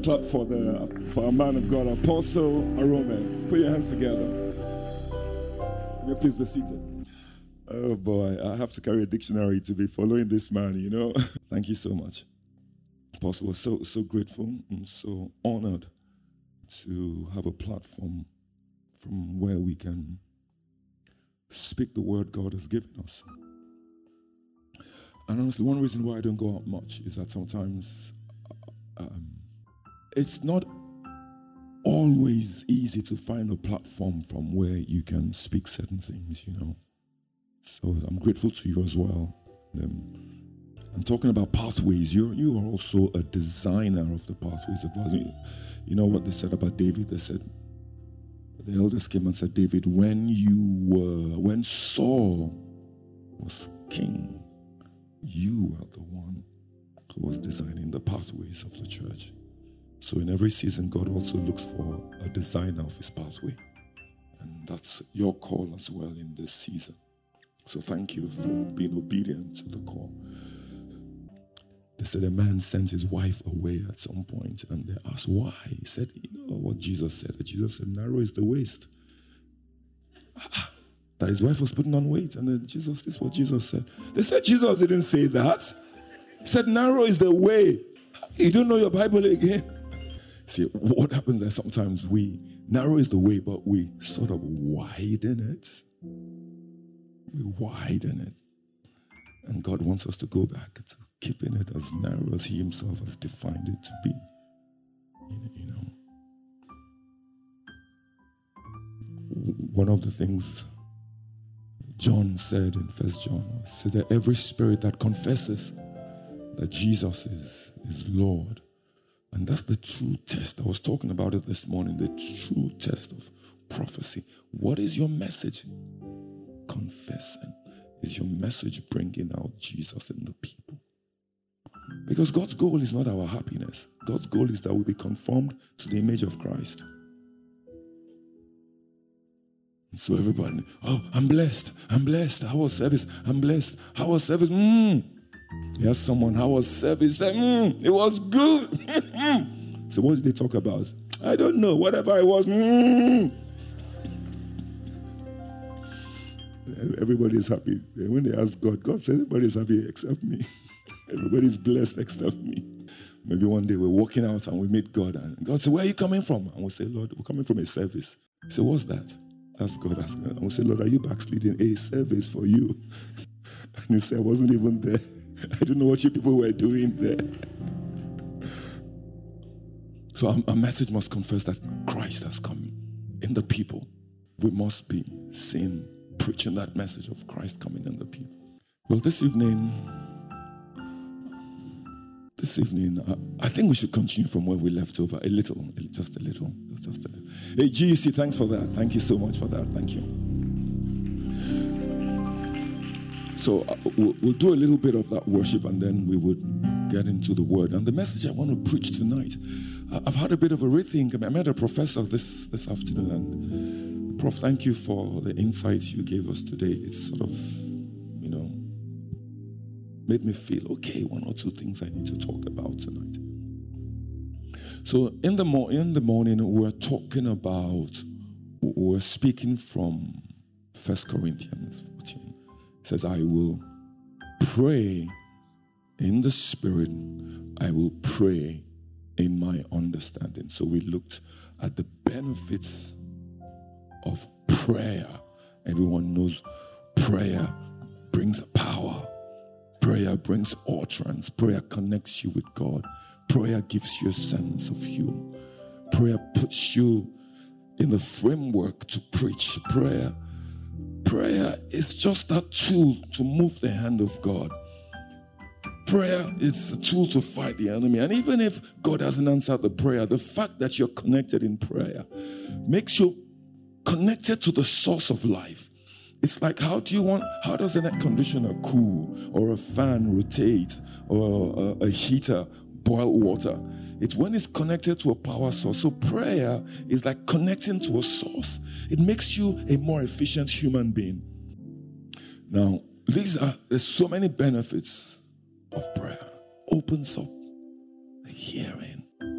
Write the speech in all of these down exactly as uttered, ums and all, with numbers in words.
clap for the for a man of God, Apostle Arome. Put your hands together. May please be seated. Oh boy, I have to carry a dictionary to be following this man, you know. Thank you so much. Apostle, was so so grateful and so honored to have a platform from where we can speak the word God has given us. And honestly, one reason why I don't go out much is that sometimes um, it's not always easy to find a platform from where you can speak certain things, you know. So I'm grateful to you as well. Um, and talking about pathways, you're, you are also a designer of the pathways of God. You know what they said about David? They said, the elders came and said, David, when you were, when Saul was king, you were the one who was designing the pathways of the church. So in every season, God also looks for a designer of his pathway. And that's your call as well in this season. So thank you for being obedient to the call. They said a man sent his wife away at some point, and they asked why. He said, you know what Jesus said? Jesus said, narrow is the waist. That his wife was putting on weight. And then Jesus, this is what Jesus said. They said Jesus didn't say that. He said, narrow is the way. You don't know your Bible again. See, what happens is sometimes we, narrow is the way, but we sort of widen it. We widen it. And God wants us to go back to keeping it as narrow as he himself has defined it to be. You know, one of the things John said in First John said that every spirit that confesses that Jesus is, is Lord, and that's the true test. I was talking about it this morning, the true test of prophecy. What is your message? Confessing. Is your message bringing out Jesus in the people? Because God's goal is not our happiness. God's goal is that we be conformed to the image of Christ. And so everybody, oh, I'm blessed. I'm blessed. How was service? I'm blessed. How was service? Mm. Yes, someone, how was service? Say, mm, it was good. So what did they talk about? I don't know. Whatever it was. Mm. Everybody is happy. When they ask God, God says everybody is happy except me. Everybody is blessed except me. Maybe one day we're walking out and we meet God, and God said, where are you coming from? And we say, Lord, we're coming from a service. He said, what's that? That's God asking. And we say, Lord, are you backsliding? A service for you. And he said, I wasn't even there. I don't know what you people were doing there. So our, our message must confess that Christ has come in the people. We must be seen preaching that message of Christ coming in the people. Well, this evening, this evening, I, I think we should continue from where we left over a little, just a little, just a little. Hey, G E C, thanks for that. Thank you so much for that. Thank you. So uh, we'll, we'll do a little bit of that worship, and then we would get into the word. And the message I want to preach tonight, I've had a bit of a rethink. I met a professor this, this afternoon, and Prof, thank you for the insights you gave us today. It's sort of, you know, made me feel, okay, one or two things I need to talk about tonight. So in the, mo- in the morning, we're talking about, we're speaking from First Corinthians fourteen. It says, I will pray in the Spirit. I will pray in my understanding. So we looked at the benefits of prayer. Everyone knows prayer brings power. Prayer brings utterance. Prayer connects you with God. Prayer gives you a sense of humor. Prayer puts you in the framework to preach. Prayer, prayer is just that tool to move the hand of God. Prayer is a tool to fight the enemy. And even if God hasn't answered the prayer, the fact that you're connected in prayer makes you connected to the source of life. It's like, how do you want, how does an air conditioner cool, or a fan rotate, or a, a heater boil water? It's when it's connected to a power source. So prayer is like connecting to a source. It makes you a more efficient human being. Now, these are, there's so many benefits of prayer. Opens up hearing.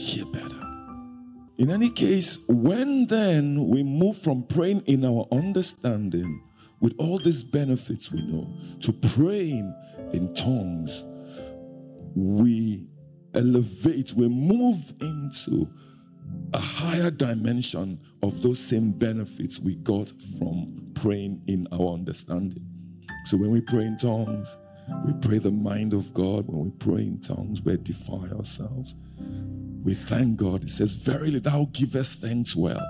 hear better. In any case, when then we move from praying in our understanding with all these benefits we know to praying in tongues, we elevate, we move into a higher dimension of those same benefits we got from praying in our understanding. So when we pray in tongues, we pray the mind of God. When we pray in tongues, we edify ourselves. We thank God. It says, verily thou givest thanks well.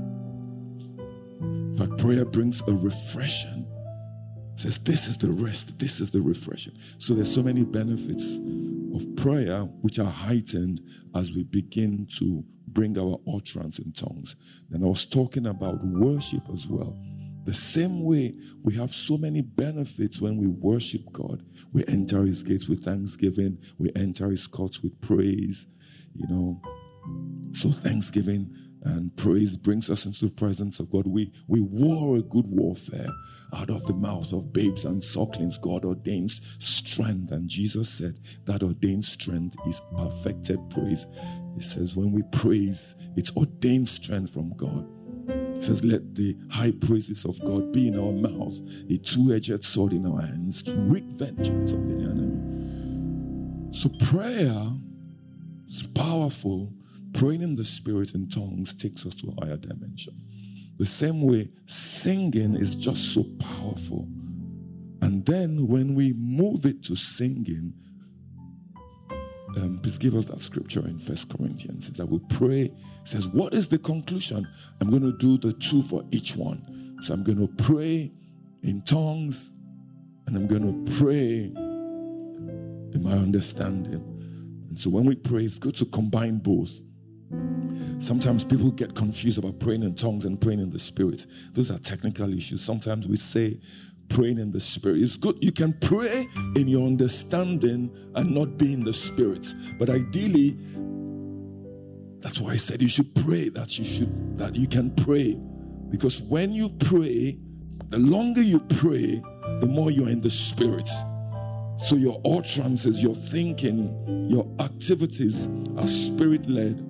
In fact, prayer brings a refreshing. It says, this is the rest. This is the refreshing. So there's so many benefits of prayer which are heightened as we begin to bring our utterance in tongues. Then I was talking about worship as well. The same way we have so many benefits when we worship God. We enter his gates with thanksgiving. We enter his courts with praise. You know, so thanksgiving and praise brings us into the presence of God. We, we war a good warfare. Out of the mouth of babes and sucklings, God ordains strength. And Jesus said that ordained strength is perfected praise. He says when we praise, it's ordained strength from God. He says, let the high praises of God be in our mouths, a two-edged sword in our hands to wreak vengeance on the enemy. So prayer is powerful. Praying in the Spirit in tongues takes us to a higher dimension. The same way, singing is just so powerful. And then when we move it to singing, um, please give us that scripture in First Corinthians. It says, I will pray. It says, what is the conclusion? I'm going to do the two for each one. So I'm going to pray in tongues, and I'm going to pray in my understanding. And so when we pray, it's good to combine both. Sometimes people get confused about praying in tongues and praying in the Spirit. Those are technical issues. Sometimes we say praying in the Spirit. It's good. You can pray in your understanding and not be in the Spirit. But ideally, that's why I said you should pray, that you should, that you can pray. Because when you pray, the longer you pray, the more you're in the Spirit. So your utterances, your thinking, your activities are Spirit-led.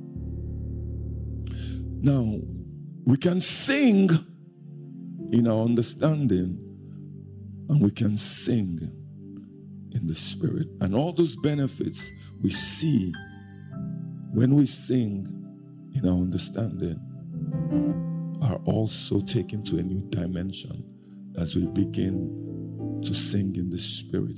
Now, we can sing in our understanding, and we can sing in the Spirit. And all those benefits we see when we sing in our understanding are also taken to a new dimension as we begin to sing in the Spirit.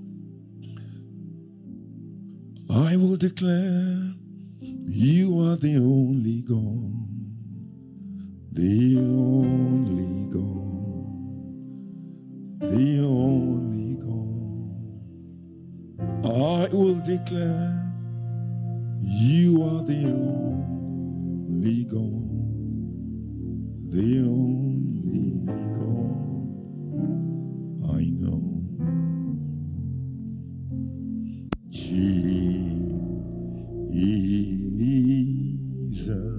I will declare you are the only God. The only God, the only God. I will declare you are the only God, the only God I know. Jesus.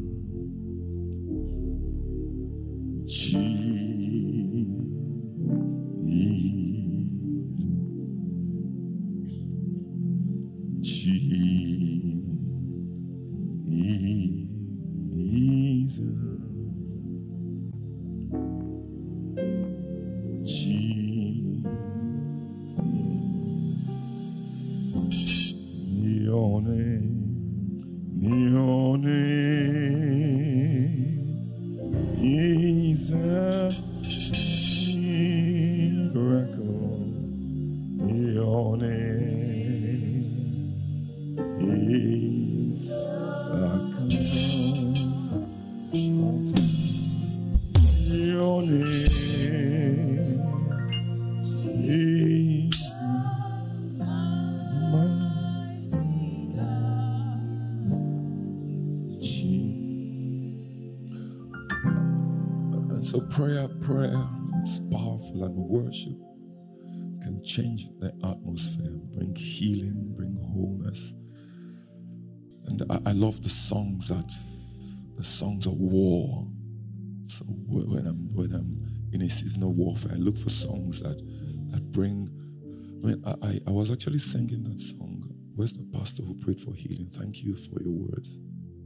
Prayer, prayer is powerful, and worship can change the atmosphere, bring healing, bring wholeness. And I, I love the songs that, the songs of war. So when I'm when I'm in a season of warfare, I look for songs that that bring. I mean, I I was actually singing that song Where's the pastor who prayed for healing? Thank you for your words.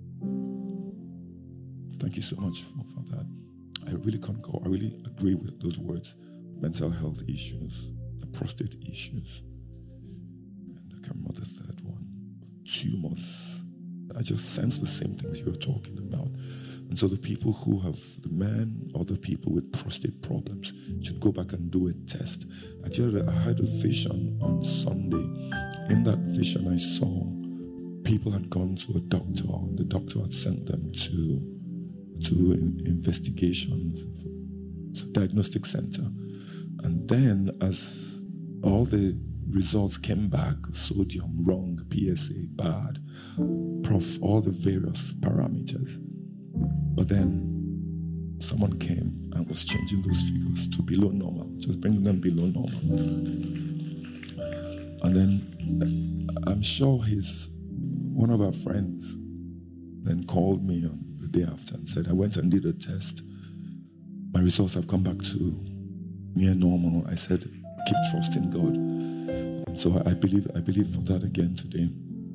Thank you so much for, for that. I really concur. I really agree with those words. Mental health issues, the prostate issues, and I can't remember the third one. Tumors. I just sense the same things you're talking about. And so the people who have, the men or the people with prostate problems should go back and do a test. Actually, I had a vision on Sunday. In that vision, I saw people had gone to a doctor, and the doctor had sent them to to in, investigations, to diagnostic center. And then as all the results came back, sodium wrong, P S A bad, prof, all the various parameters. But then someone came and was changing those figures to below normal, just bringing them below normal. And then I'm sure his, one of our friends then called me on the day after and said, I went and did a test. My results have come back to near normal. I said, keep trusting God. And so I believe, I believe for that again today.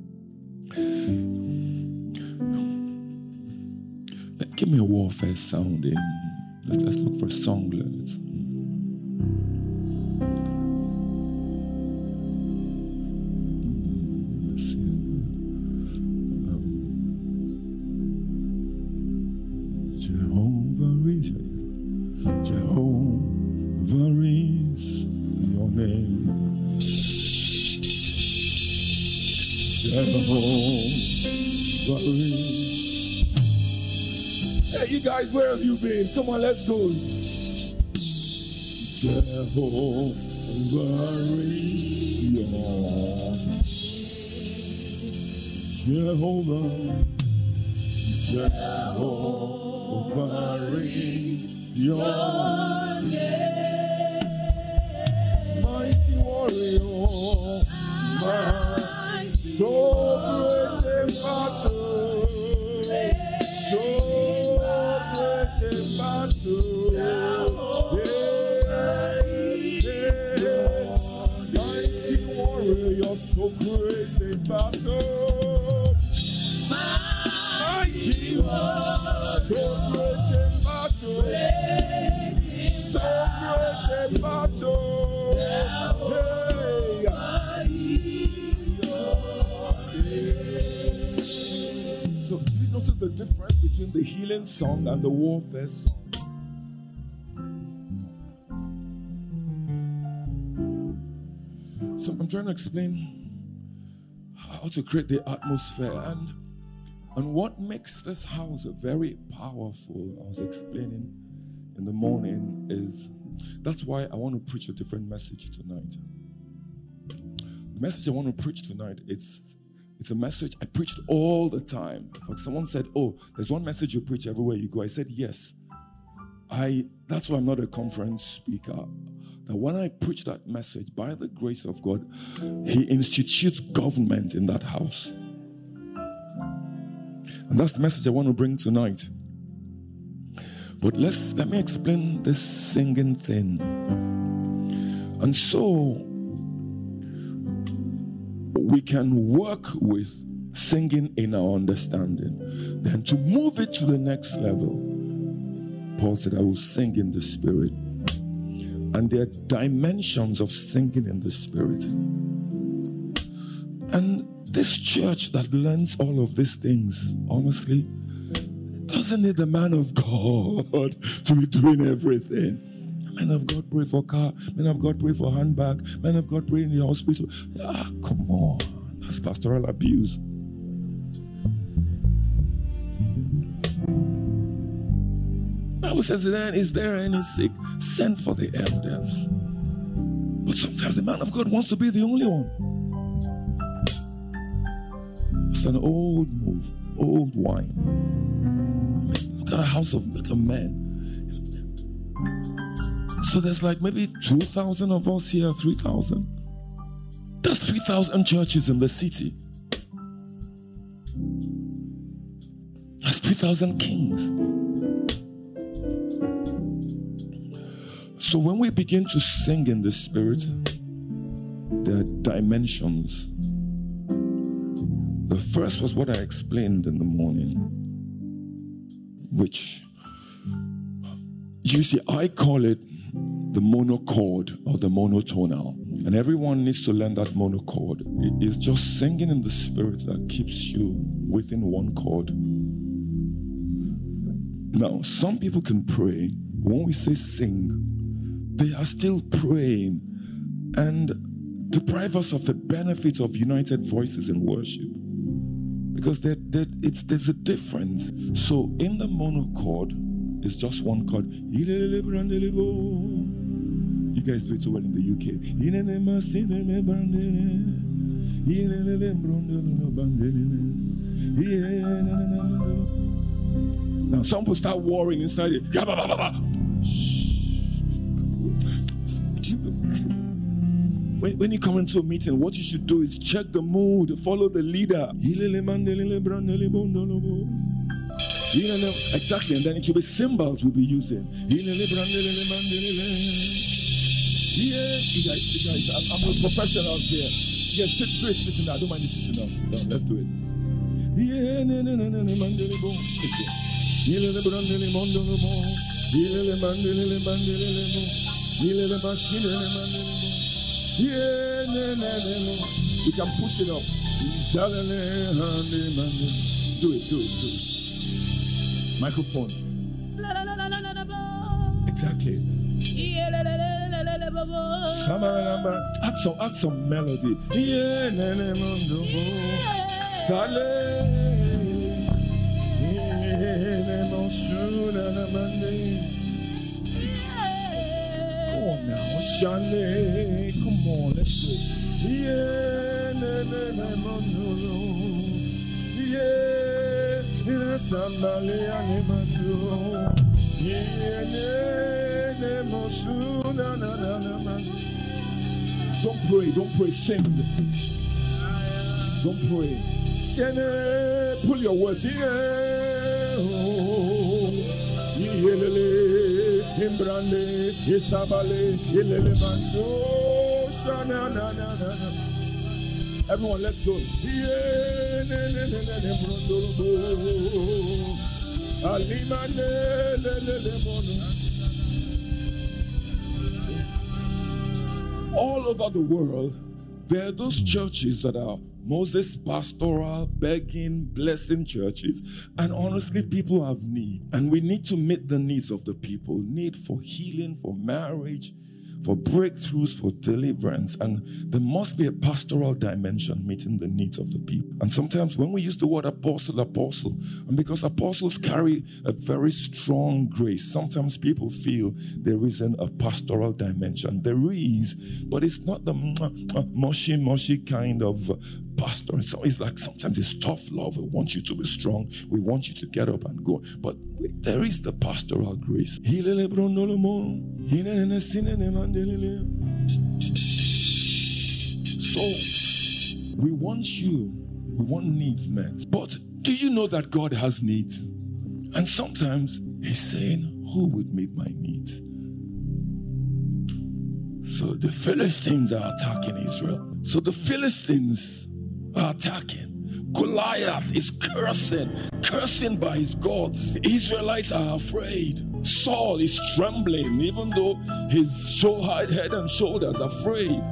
Give me a warfare sound in. Let's, let's look for a song. Let's. Jehovah is Jehovah is your name. Jehovah is. Hey, you guys, where have you been? Come on, let's go. Jehovah is your Jehovah, Jehovah is your name. Mighty warrior, my soul great in battle. So you're so great in battle. Mighty one, so great in battle. So great in battle. So do you notice the difference between the healing song and the warfare song? So I'm trying to explain how to create the atmosphere and, and what makes this house very powerful. I was explaining in the morning is, that's why I want to preach a different message tonight. The message I want to preach tonight, it's, it's a message I preached all the time. Like someone said, oh, there's one message you preach everywhere you go. I said, yes. I. That's why I'm not a conference speaker. That when I preach that message, by the grace of God, He institutes government in that house. And that's the message I want to bring tonight. But let's let me explain this singing thing. And so we can work with singing in our understanding. Then to move it to the next level, Paul said, I will sing in the Spirit. And there are dimensions of singing in the Spirit. And this church that learns all of these things, honestly, doesn't need the man of God to be doing everything. Men of God pray for car, men of God pray for handbag, men of God pray in the hospital. Ah, come on. That's pastoral abuse. The Bible says, then, is there any sick? Send for the elders. But sometimes the man of God wants to be the only one. It's an old move, old wine. I mean, look at a house of look at men. So there's like maybe two thousand of us here, three thousand. There's three thousand churches in the city. That's three thousand kings. So when we begin to sing in the Spirit, there are dimensions first was what I explained in the morning, which, you see, I call it the monochord or the monotonal. And everyone needs to learn that monochord. It is just singing in the spirit that keeps you within one chord. Now, some people can pray. When we say sing, they are still praying and deprive us of the benefits of united voices in worship. Because they're, they're, it's, there's a difference. So in the monochord, it's just one chord. You guys do it so well in the U K. Now some people start worrying inside it. When, when you come into a meeting, what you should do is check the mood, follow the leader. Exactly, and then it will be cymbals we'll be using. Yeah, you guys, you guys, I'm, I'm with professionals here. Yeah, sit, do it, sit down. I don't mind you sitting down. Sit down. Let's do it. Yeah, no, no, no, no, no, mandele bo. Ile le brandele mondolo bo. Ile le mandele le mandele le bo. Ile le machine le mandele bo. Yeah, no, no, no, no. You can push it up. Zalele hande mandele. Do it, do it, do it. Microphone. Exactly. Add some, add some melody. Come on now, Shane. Come on, let's go. Don't pray, don't pray, sing. Don't pray. Sing, pull your words. Everyone, let's go. All over the world, there are those churches that are Moses pastoral, begging, blessing churches. And honestly, people have need. And we need to meet the needs of the people. Need for healing, for marriage, for breakthroughs, for deliverance. And there must be a pastoral dimension meeting the needs of the people. And sometimes when we use the word apostle, apostle, and because apostles carry a very strong grace, sometimes people feel there isn't a pastoral dimension. There is, but it's not the mushy, mushy kind of pastor. And so it's like sometimes it's tough love. We want you to be strong. We want you to get up and go. But there is the pastoral grace. So we want you, we want needs met. But do you know that God has needs? And sometimes he's saying, who would meet my needs? So the Philistines are attacking Israel. So the Philistines are attacking. Goliath is cursing, cursing by his gods. The Israelites are afraid. Saul is trembling, even though his head and shoulders are afraid.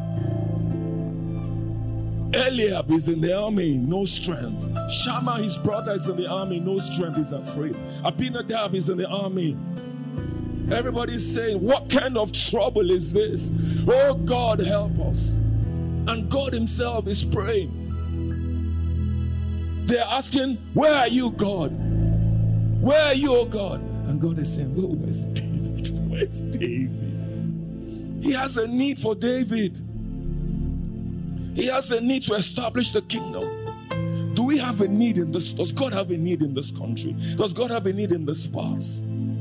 Eliab is in the army, no strength. Shammah, his brother, is in the army, no strength, he's afraid. Abinadab is in the army. Everybody's saying, what kind of trouble is this? Oh God, help us. And God himself is praying. They're asking, where are you, God? Where are you, oh God? And God is saying, well, where's David? Where's David? He has a need for David. He has a need to establish the kingdom. Do we have a need in this? Does God have a need in this country? Does God have a need in this parts?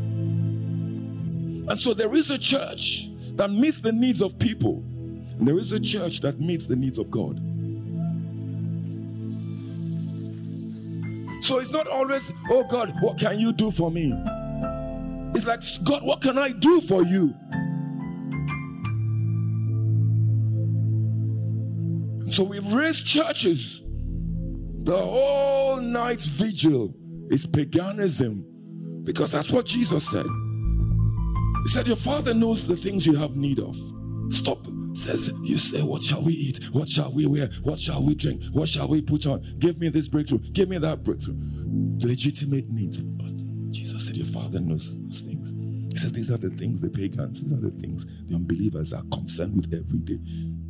And so there is a church that meets the needs of people. And there is a church that meets the needs of God. So it's not always, oh God, what can you do for me? It's like, God, what can I do for you? So we've raised churches The whole night vigil is paganism, because that's what Jesus said. He said, your Father knows the things you have need of. Stop. Says, you say, what shall we eat? What shall we wear? What shall we drink? What shall we put on? Give me this breakthrough. Give me that breakthrough. Legitimate needs. But Jesus said, your Father knows those things. He says, these are the things the pagans, these are the things the unbelievers are concerned with every day.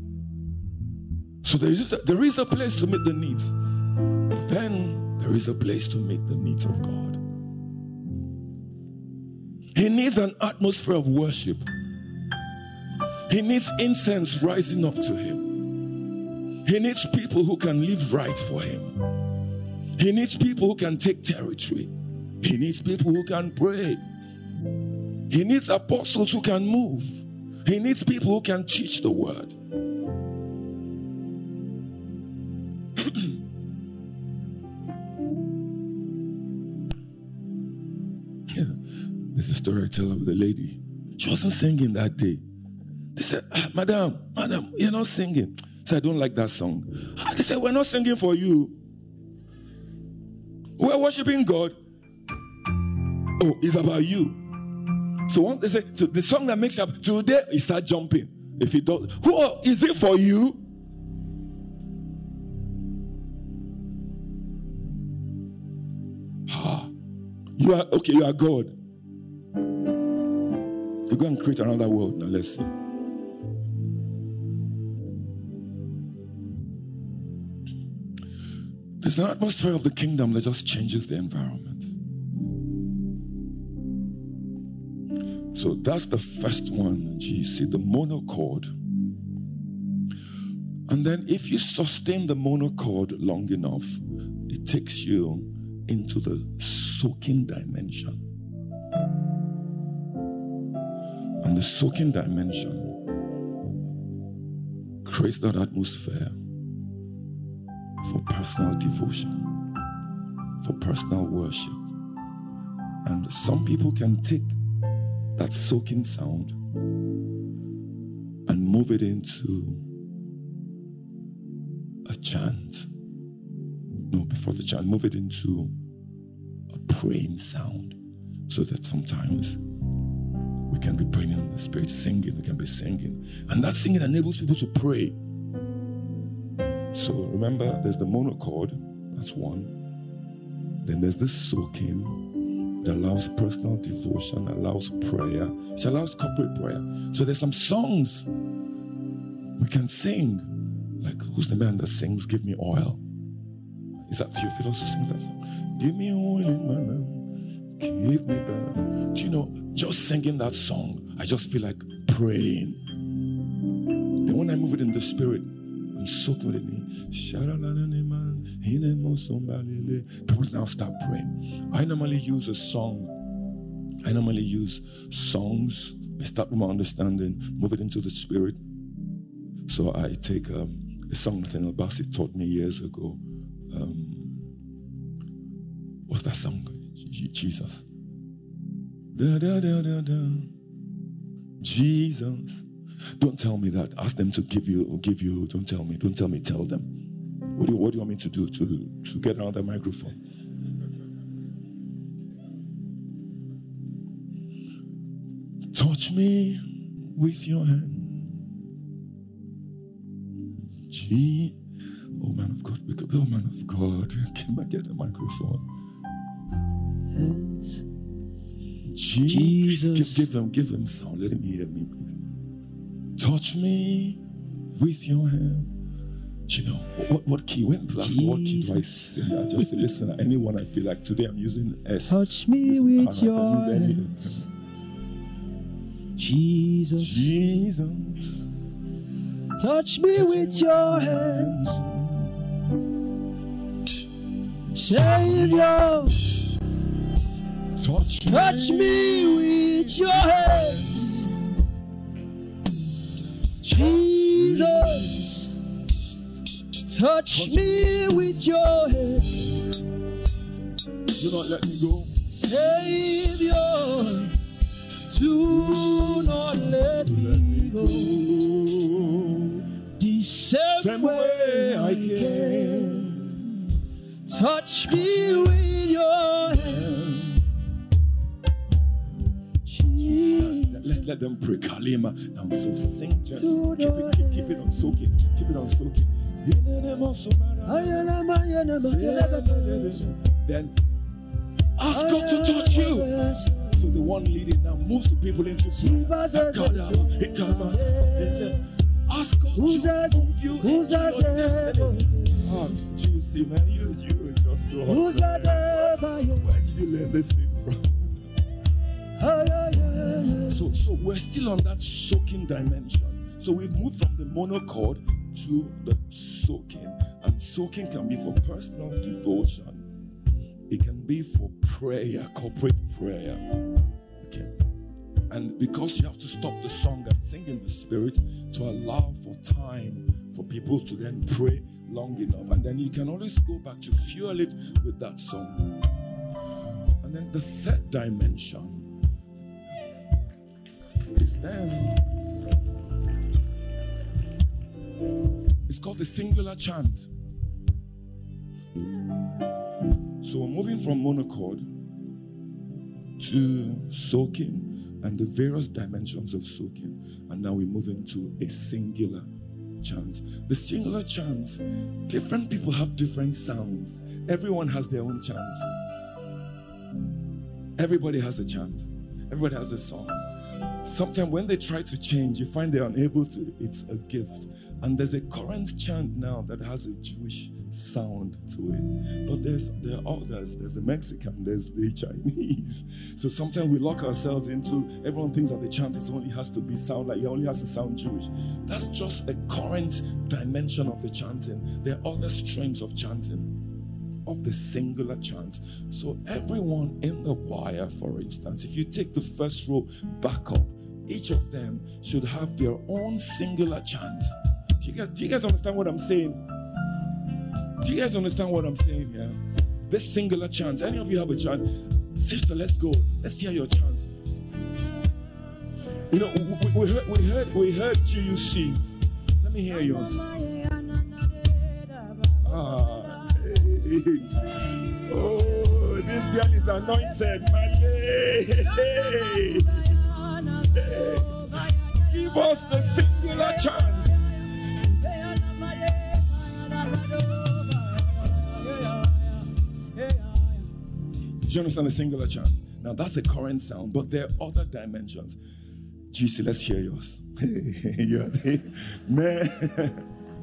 So there is a, there is a place to meet the needs. Then there is a place to meet the needs of God. He needs an atmosphere of worship. He needs incense rising up to him. He needs people who can live right for him. He needs people who can take territory. He needs people who can pray. He needs apostles who can move. He needs people who can teach the word. There's a story I tell of the lady. She wasn't singing that day. They said, ah, Madam, Madam, you're not singing. I said, I don't like that song. Ah, they said, we're not singing for you. We're worshiping God. Oh, it's about you. So once they say, so the song that makes up today, you start jumping. If it does, who is it for you? Ah, you are okay, you are God. You go and create another world. Now let's see. There's an atmosphere of the kingdom that just changes the environment. So that's the first one, G C, the monochord. And then if you sustain the monochord long enough, it takes you into the soaking dimension. And the soaking dimension creates that atmosphere for personal devotion, for personal worship. And some people can take that soaking sound and move it into a chant. No, before the chant, move it into a praying sound, so that sometimes we can be praying in the spirit, singing, we can be singing. And that singing enables people to pray. So remember, there's the monochord, that's one. Then there's this soaking that allows personal devotion, allows prayer. It allows corporate prayer. So there's some songs we can sing. Like, who's the man that sings, Give Me Oil? Is that Theophilus who sings that song? Give me oil in my lamp, keep me down. Do you know, just singing that song, I just feel like praying. Then when I move it in the spirit, I'm soaking with it. People now start praying. I normally use a song. I normally use songs. I start with my understanding, move it into the spirit. So I take um, a song Nathaniel Bassett taught me years ago. Um, what's that song? Jesus. Da, da, da, da, da. Jesus. Don't tell me that. Ask them to give you or give you. Don't tell me. Don't tell me. Tell them. What do you, what do you want me to do to, to get another microphone? Touch me with your hand. Gee. Oh, man of God. Oh, man of God. Can I get a microphone? Hands. Jesus. Give, give him, give him sound. Let him hear me, please. Touch me with your hand. Do you know what, what key? When people ask me what key do I sing, I just say, listen, anyone I feel like today I'm using S. Touch me with your hands. Jesus. Jesus. Touch me with your hands. Savior. Touch me. Touch me with your hands. Jesus, touch me with your hand. Do not let me go. Savior, do not let me go. The same way I came, Touch me with your hand. Let's let them pray. Kalima. Now, so sing gently. Keep it, keep, keep it on soaking. Keep it on soaking. Then ask God to touch you. So the one leading now moves the people into prayer. Ask God to move you into your destiny. Oh, Jesus, man, you, you just too hot. Where did you learn this thing from? So, so we're still on that soaking dimension. So we've moved from the monochord to the soaking. And soaking can be for personal devotion. It can be for prayer, corporate prayer. Okay. And because you have to stop the song and sing in the spirit to allow for time for people to then pray long enough. And then you can always go back to fuel it with that song. And then the third dimension is then, it's called the singular chant. So we're moving from monochord to soaking and the various dimensions of soaking. And now we're moving to a singular chant. The singular chant, different people have different sounds. Everyone has their own chant. Everybody has a chant. Everybody has a song. Sometimes when they try to change, you find they're unable to. It's a gift. And there's a current chant now that has a Jewish sound to it. But there's there are others. There's the Mexican, there's the Chinese. So sometimes we lock ourselves into, everyone thinks that the chant is only has to be sound like, it only has to sound Jewish. That's just a current dimension of the chanting. There are other streams of chanting, of the singular chant. So everyone in the choir, for instance, if you take the first row back up, each of them should have their own singular chant. Do you guys, do you guys understand what I'm saying? Do you guys understand what I'm saying here? This singular chant. Any of you have a chant? Sister, let's go. Let's hear your chant. You know, we, we heard, we heard, we heard G U C. Let me hear yours. Ah, hey. Oh, this girl is anointed, man. Hey, hey, hey. Give us the singular chant. Do you understand the singular chant? Now that's a current sound, but there are other dimensions. G C, let's hear yours. Hey, you're the man.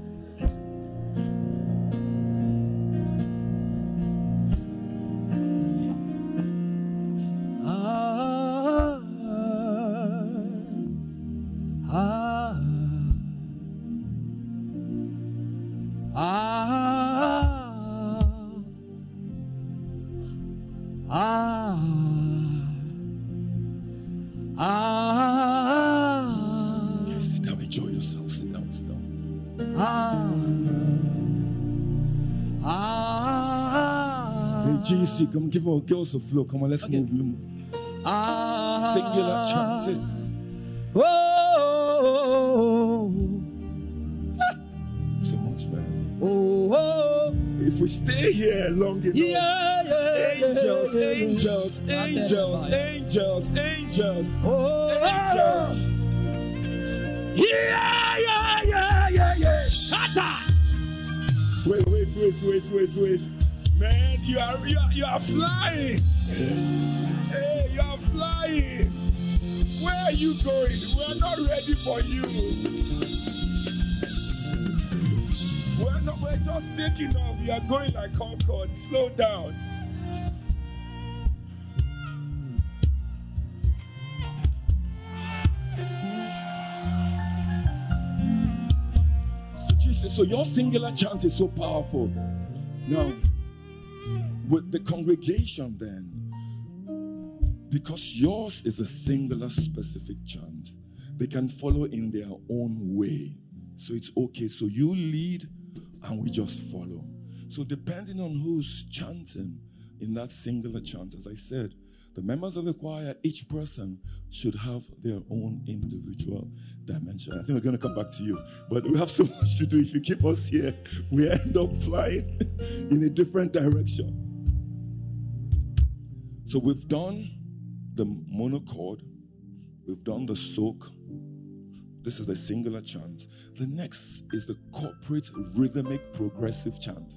Come give us, give us a flow. Come on, let's okay. move. Ah, singular chanting. Oh, so much, man. Oh, oh, if we stay here long enough, yeah, yeah, angels, yeah, yeah, angels, yeah. angels, angels, angels, oh, angels. Yeah, yeah, yeah, yeah, yeah. Shut Wait, wait, wait, wait, wait, wait. Man, you are, you are you are flying. Hey, you are flying. Where are you going? We are not ready for you. We're not. We're just taking off. We are going like Concorde. Slow down. So Jesus, so your singular chant is so powerful. Now, with the congregation then, because yours is a singular specific chant, they can follow in their own way. So it's okay. So you lead and we just follow. So depending on who's chanting in that singular chant, as I said, the members of the choir, each person should have their own individual dimension. I think we're going to come back to you. But we have so much to do. If you keep us here, we end up flying in a different direction. So we've done the monochord. We've done the soak. This is the singular chant. The next is the corporate rhythmic progressive chant.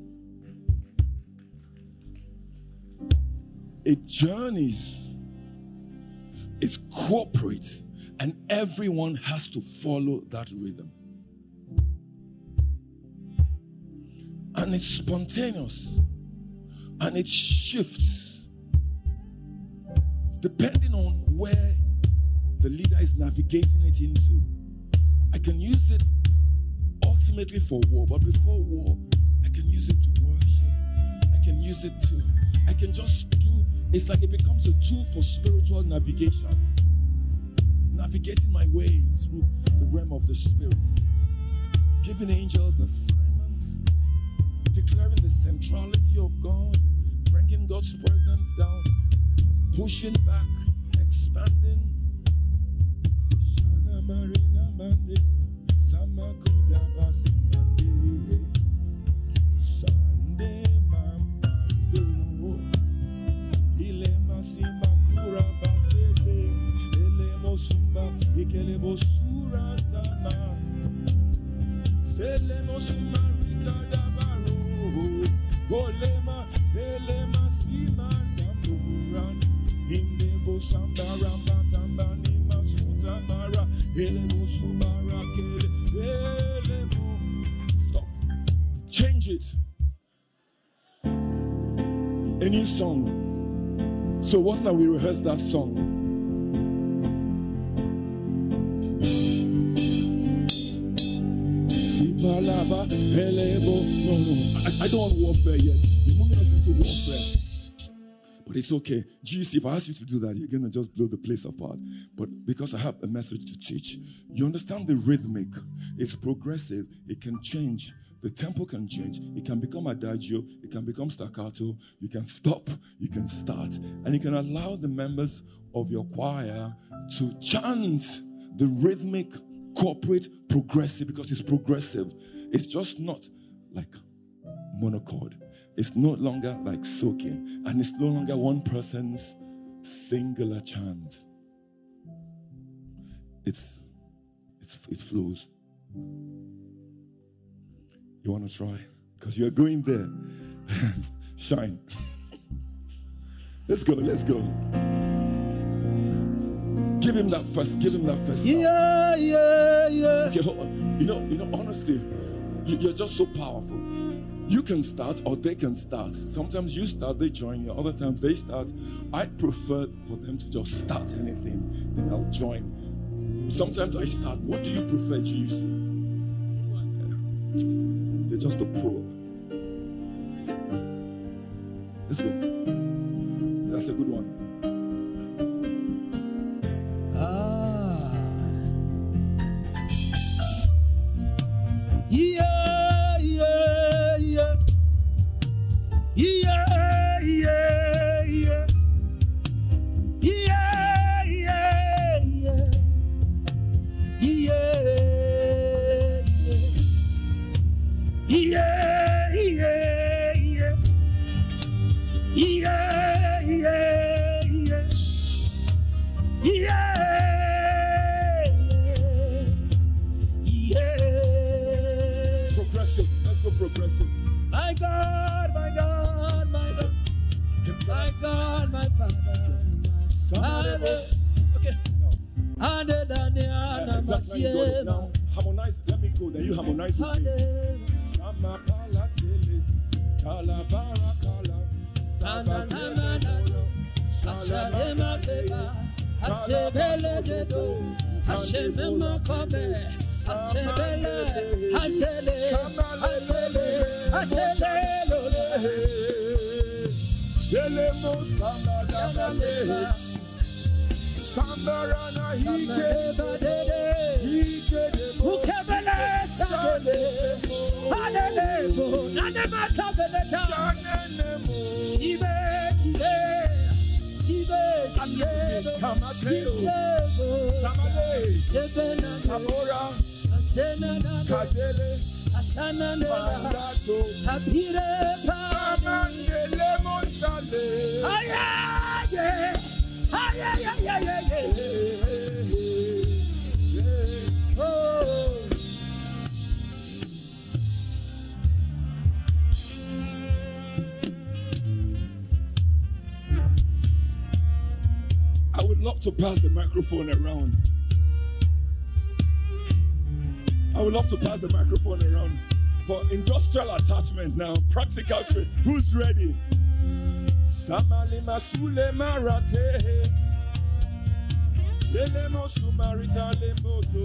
It journeys. It's corporate, and everyone has to follow that rhythm. And it's spontaneous, and it shifts depending on where the leader is navigating it into. I can use it ultimately for war, but before war, I can use it to worship. I can use it to, I can just do, it's like it becomes a tool for spiritual navigation. Navigating my way through the realm of the spirit. Giving angels assignments. Declaring the centrality of God. Bringing God's presence down. Pushing back. Expanding. Shana Marina Mande. Samakuda Basimbande. Sande Mamando. Ilema Simakura Batele. Elemo Sumba. Ikelebo Suratama. Selemo Sumarika Dabaro. Olema. Elema Simatamura. Indebo Sambara Matambani Masutamara. Elemo Subara Kele. Elemo. Stop. Change it. A new song. So what now we rehearse that song? No, no, I, I don't want warfare yet. You're moving us into warfare. But it's okay. Geez, if I ask you to do that, you're going to just blow the place apart. But because I have a message to teach, you understand the rhythmic. It's progressive. It can change. The tempo can change. It can become adagio. It can become staccato. You can stop. You can start. And you can allow the members of your choir to chant the rhythmic, corporate, progressive, because it's progressive. It's just not like monochord. It's no longer like soaking. And it's no longer one person's singular chant. It's, it's it flows. You want to try? Because you're going there. Shine. Let's go, let's go. Give him that first, give him that first. Yeah, yeah, yeah. Okay, hold on. You know, you know, honestly, you, you're just so powerful. You can start or they can start. Sometimes you start, they join you. Other times they start. I prefer for them to just start anything, then I'll join. Sometimes I start. What do you prefer, G C? They're just a pro. Let's go. That's a good one. Ah. Yeah, yeah, yeah. Yeah, yeah, yeah. Yeah, yeah, yeah. Yeah, yeah. Yeah, yeah, yeah. Yeah, yeah, yeah. Yeah. Yeah. Progressive. Let's go progressive. My God, my God, my God. My God, my Father. Father. Okay. Yeah, exactly. You got it. Now, harmonize. Let me go. Then you harmonize with me. Sama pala tele, kalabara kala, sabatele, Ashadema keba, asebele dedo, ashemema kobe, asebele, asele, asele, asele lole. Elemo samadamale, sambarana hike, hike demo, ukebele sabele, adele, nanema sabele ta, sanenemo, ibe, ibe, ibe. Tamateo, Samale, Samora, Kadele, Mandato, Samandele Montale. Ay, ay, ay, ay, ay, oh. I would love to pass the microphone around. I would love to pass the microphone around for industrial attachment now. Practical trade. Who's ready? Samali masule marate. Elemo sumarita lemoto.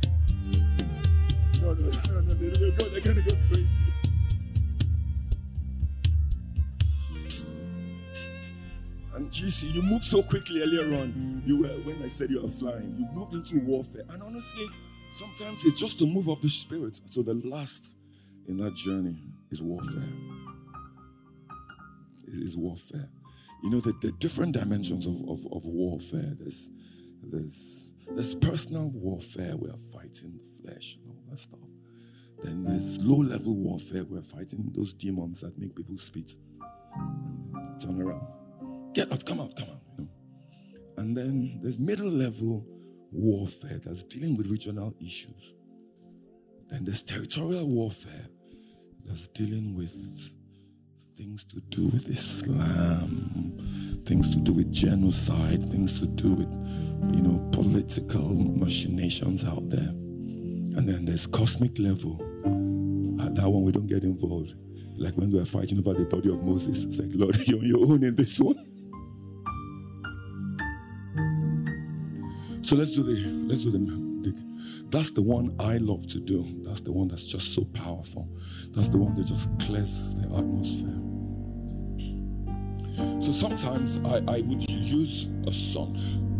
No, no, no, no, they're gonna go, they're gonna go crazy. And G C, you moved so quickly earlier on. You were, when I said you were flying, you moved into warfare. And honestly, sometimes it's just a move of the spirit. So the last in that journey is warfare. It is warfare. You know, the, the different dimensions of, of, of warfare. There's, there's, there's personal warfare. We are fighting the flesh and all that stuff. Then there's low-level warfare. We're fighting those demons that make people spit and turn around. Get out, come out, come out, you know. And then there's middle level warfare that's dealing with regional issues. Then there's territorial warfare that's dealing with things to do with Islam, things to do with genocide, things to do with, you know, political machinations out there. And then there's cosmic level. At that one, we don't get involved. Like when we were fighting over the body of Moses, it's like, Lord, you're on your own in this one. So let's do the, let's do the, the, that's the one I love to do. That's the one that's just so powerful. That's the one that just clears the atmosphere. So sometimes I, I would use a song.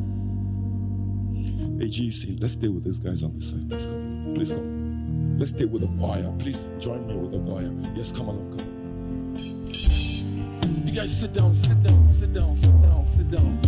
A G C, let's stay with these guys on the side. Let's go. Please come. Let's stay with the choir. Please join me with the choir. Yes, come along, come on. You guys sit down, sit down, sit down, sit down, sit down.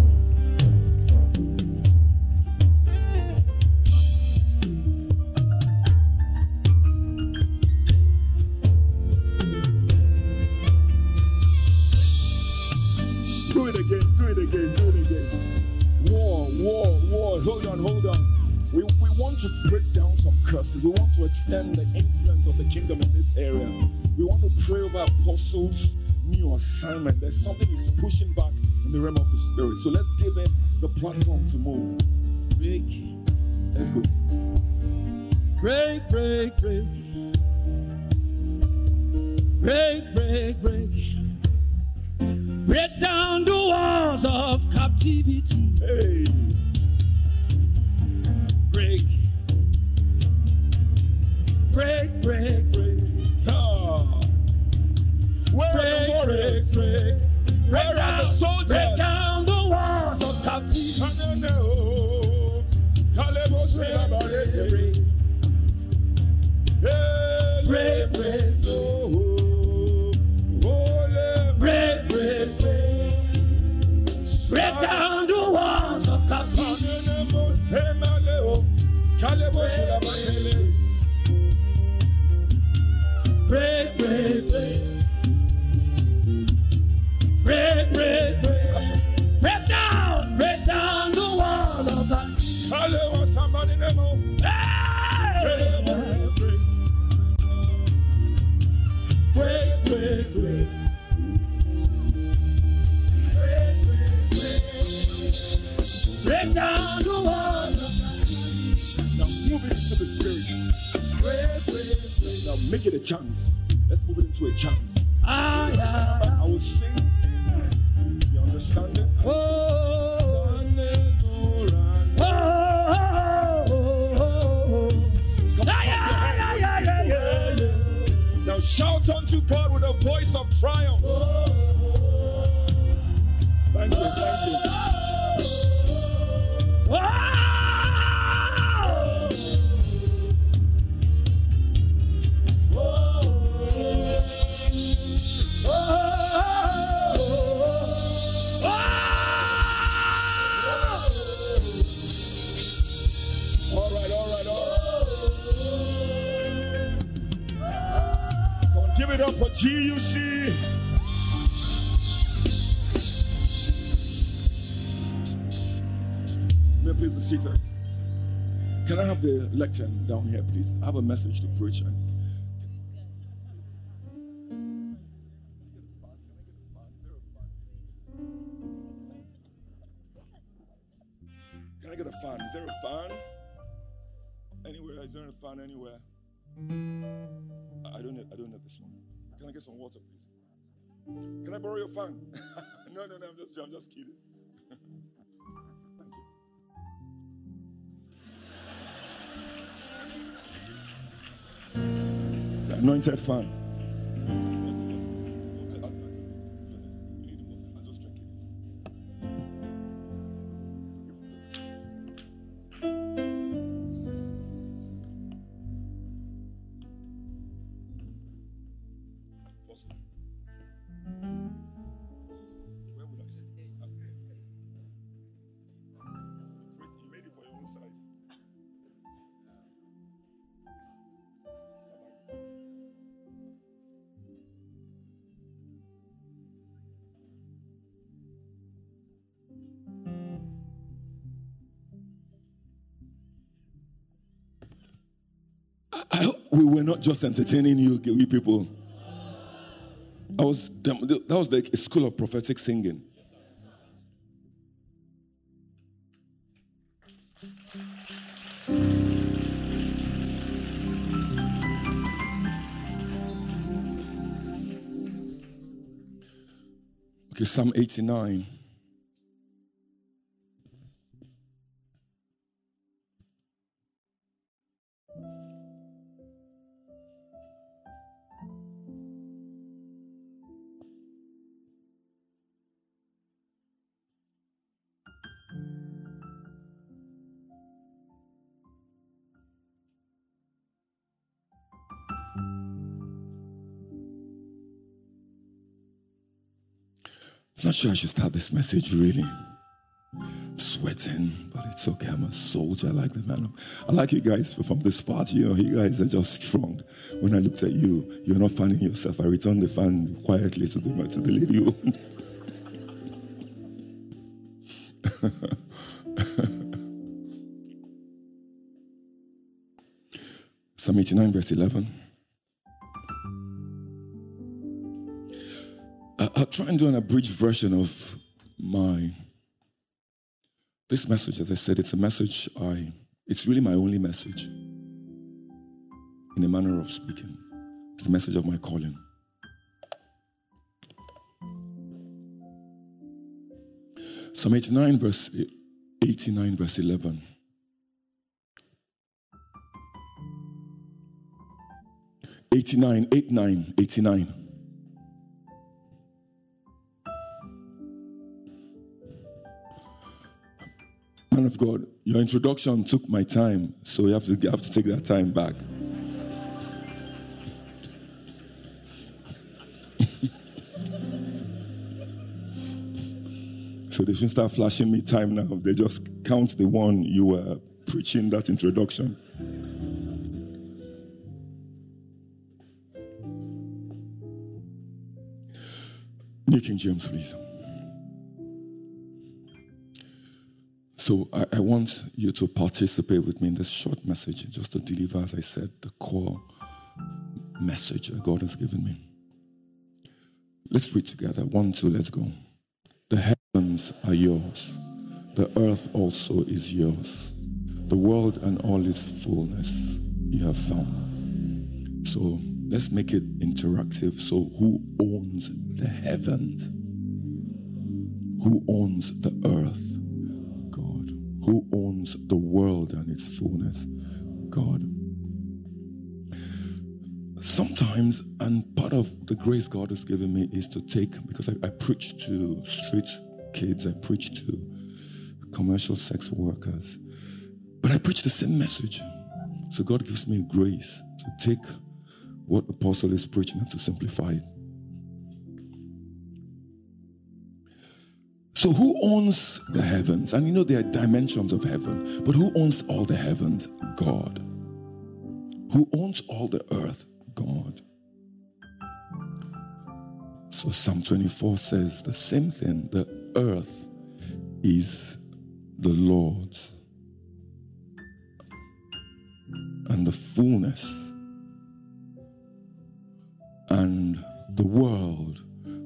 Do it again, do it again, do it again. War, war, war. Hold on, hold on. We, we want to break down some curses. We want to extend the influence of the kingdom in this area. We want to pray over apostles' new assignment. There's something he's pushing back in the realm of the spirit. So let's give him the platform to move. Break. Let's go. Break, break, break. Break, break, break. Break down the walls of captivity. Hey. Break. Break, break, break. Ah. Where Break, are the warriors? break, break. Where are the soldiers? Break down the walls of captivity. Break, break, break. Break, break, break. Break down the walls of captivity. Break, break, break. Break, break, break. Break down, break down the walls of captivity. Break, break, break. Break down the walls of captivity. Now move it into the spirit. Break, break, break. Now make it a chant. Let's move it into a chant. Ah, yeah. I will sing. You understand it? Oh, oh, oh, oh, oh. Ah, yeah, yeah, yeah, yeah, yeah, yeah. Now shout unto God with a voice of triumph. Thank you, thank you. Oh, oh, oh, G U C. May I please be seated? Can I have the lectern down here, please? I have a message to preach. And can I get a fan? Is there a fan? Anywhere? Is there a fan anywhere? I don't need, I don't need this one. Can I get some water, please? Can I borrow your fan? no, no, no, I'm just, I'm just kidding. Thank you. It's an anointed fan. I'll just drink it. Where would I sit? Wait, you made it for your own side. I hope we were not just entertaining you, we people. I was that was like a school of prophetic singing. Okay, Psalm eighty-nine. I'm not sure I should start this message really. I'm sweating, but it's okay. I'm a soldier. I like the man. I like you guys from this party. You know, you guys are just strong. When I looked at you, you're not fanning yourself. I returned the fan quietly to the to the lady. Psalm eighty-nine, verse eleven. I'll try and do an abridged version of my, this message. As I said, it's a message I, it's really my only message, in a manner of speaking. It's a message of my calling. Psalm eighty-nine, verse eighty-nine, verse eleven. eighty-nine, eighty-nine, eighty-nine. Man of God, your introduction took my time, so you have to, you have to take that time back. So they shouldn't start flashing me time now. They just count the one you were preaching that introduction. New King James, please. So I, I want you to participate with me in this short message, just to deliver, as I said, the core message that God has given me. Let's read together. One, two, let's go. The heavens are yours. The earth also is yours. The world and all its fullness you have found. So let's make it interactive. So who owns the heavens? Who owns the earth? God. Who owns the world and its fullness? God. Sometimes, and part of the grace God has given me is to take, because I, I preach to street kids, I preach to commercial sex workers, but I preach the same message. So God gives me grace to take what Apostle is preaching and to simplify it. So who owns the heavens? And you know there are dimensions of heaven, but who owns all the heavens? God. Who owns all the earth? God. So Psalm twenty-four says the same thing. The earth is the Lord's and the fullness, and the world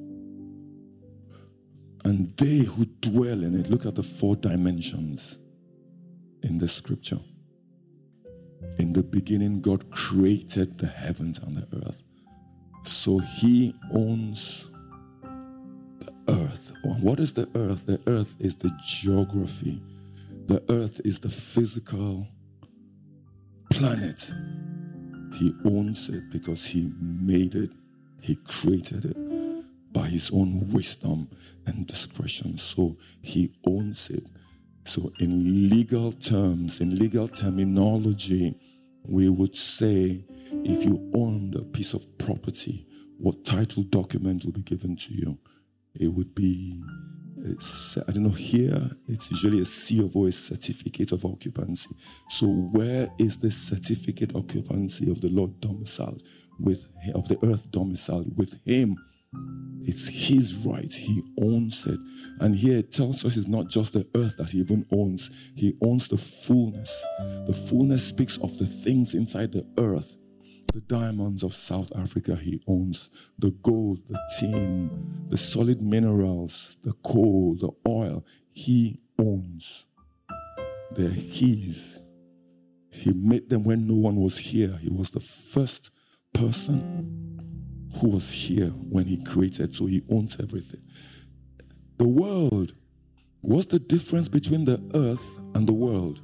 and they who dwell in it. Look at the four dimensions in the scripture. In the beginning, God created the heavens and the earth. So he owns the earth. What is the earth? The earth is the geography. The earth is the physical planet. He owns it because he made it. He created it by his own wisdom and discretion. So he owns it. So in legal terms, in legal terminology, we would say if you owned a piece of property, what title document will be given to you? It would be, I don't know, here it's usually a C of O, a certificate of occupancy. So where is the certificate occupancy of the Lord domiciled with, of the earth domiciled with him? It's his right. He owns it. And here it tells us it's not just the earth that he even owns. He owns the fullness. The fullness speaks of the things inside the earth. The diamonds of South Africa he owns. The gold, the tin, the solid minerals, the coal, the oil, he owns. They're his. He made them when no one was here. He was the first person who was here when he created, so he owns everything. The world, what's the difference between the earth and the world?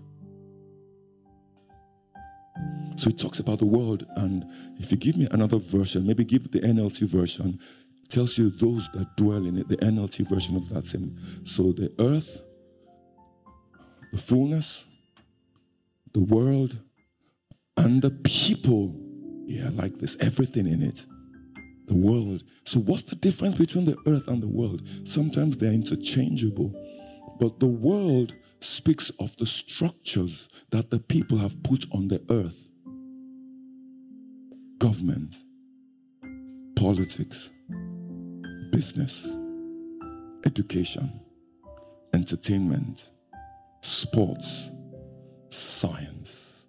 So he talks about the world, and if you give me another version, maybe give the N L T version, it tells you those that dwell in it, the N L T version of that same. So the earth, the fullness, the world, and the people, yeah, like this, everything in it. The world. So what's the difference between the earth and the world? Sometimes they're interchangeable. But the world speaks of the structures that the people have put on the earth. Government, politics, business, education, entertainment, sports, science,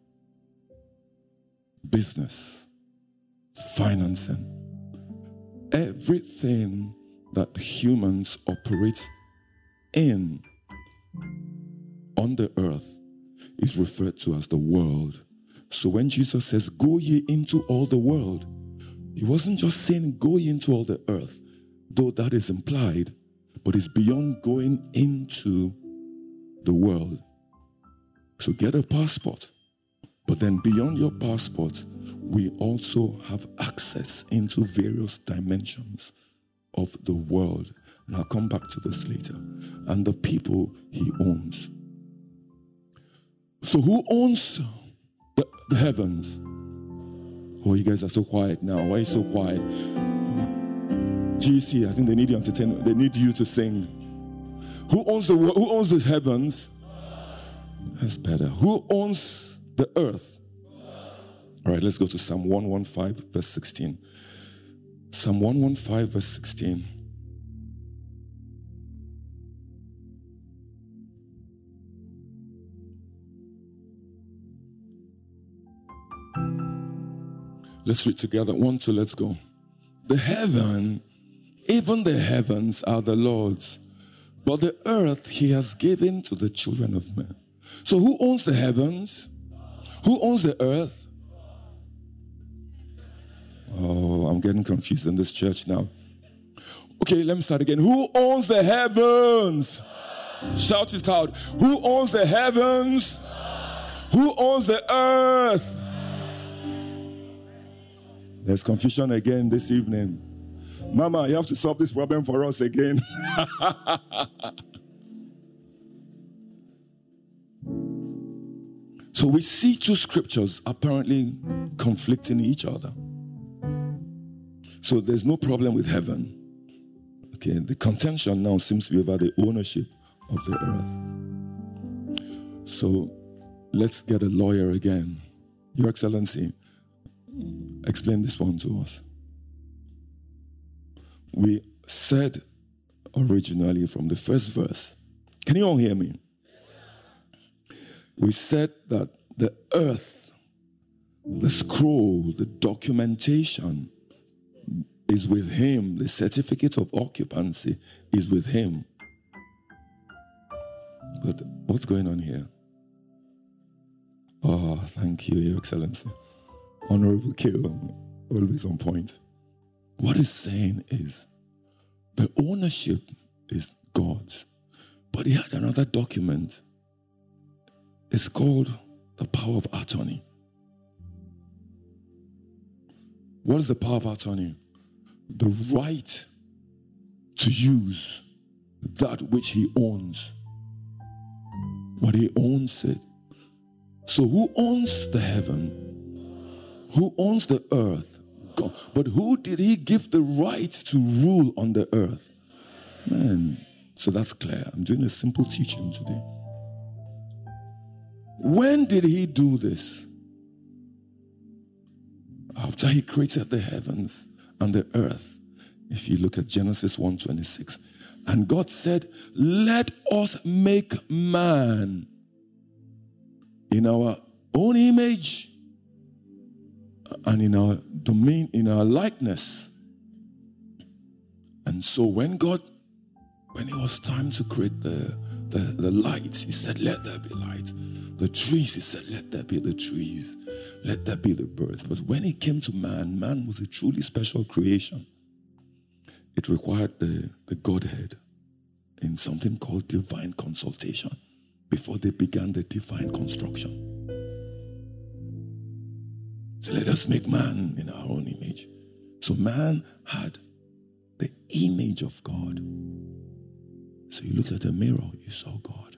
business, financing. Everything that humans operate in on the earth is referred to as the world. So when Jesus says, go ye into all the world, he wasn't just saying go ye into all the earth, though that is implied, but it's beyond going into the world. So get a passport, but then beyond your passport, we also have access into various dimensions of the world. And I'll come back to this later. And the people he owns. So who owns the, the heavens? Oh, you guys are so quiet now. Why are you so quiet? G C, I think they need you entertain. They need you to sing. Who owns the who owns the heavens? That's better. Who owns the earth? All right, let's go to Psalm one fifteen, verse sixteen. Psalm one fifteen, verse sixteen. Let's read together. One, two, let's go. The heaven, even the heavens are the Lord's, but the earth he has given to the children of men. So who owns the heavens? Who owns the earth? Oh, I'm getting confused in this church now. Okay, let me start again. Who owns the heavens? Shout it out. Who owns the heavens? Who owns the earth? There's confusion again this evening. Mama, you have to solve this problem for us again. So we see two scriptures apparently conflicting each other. So there's no problem with heaven. Okay, the contention now seems to be about the ownership of the earth. So let's get a lawyer again. Your Excellency, explain this one to us. We said originally from the first verse. Can you all hear me? We said that the earth, the scroll, the documentation is with him. The certificate of occupancy is with him. But what's going on here? Oh, thank you, Your Excellency. Honorable Kale, always on point. What it's saying is the ownership is God's. But he had another document. It's called the power of attorney. What is the power of attorney? The right to use that which he owns. But he owns it. So who owns the heaven? Who owns the earth? God. But who did he give the right to rule on the earth? Man. So that's clear. I'm doing a simple teaching today. When did he do this? After he created the heavens and the earth. If you look at Genesis one twenty-six. And God said, let us make man in our own image and in our domain, in our likeness. And so when God, when it was time to create the, the, the light, he said, let there be light. The trees, he said, let there be the trees. Let there be the birds. But when it came to man, man was a truly special creation. It required the, the Godhead in something called divine consultation before they began the divine construction. So let us make man in our own image. So man had the image of God. So you looked at a mirror, you saw God.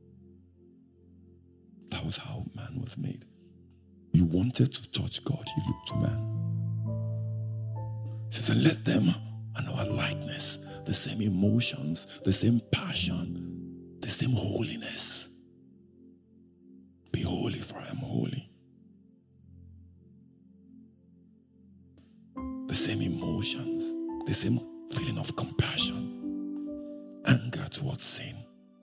That was how man was made. You wanted to touch God, you looked to man. He said, let them and our likeness, the same emotions, the same passion, the same holiness. Be holy, for I am holy. The same emotions, the same feeling of compassion, anger towards sin.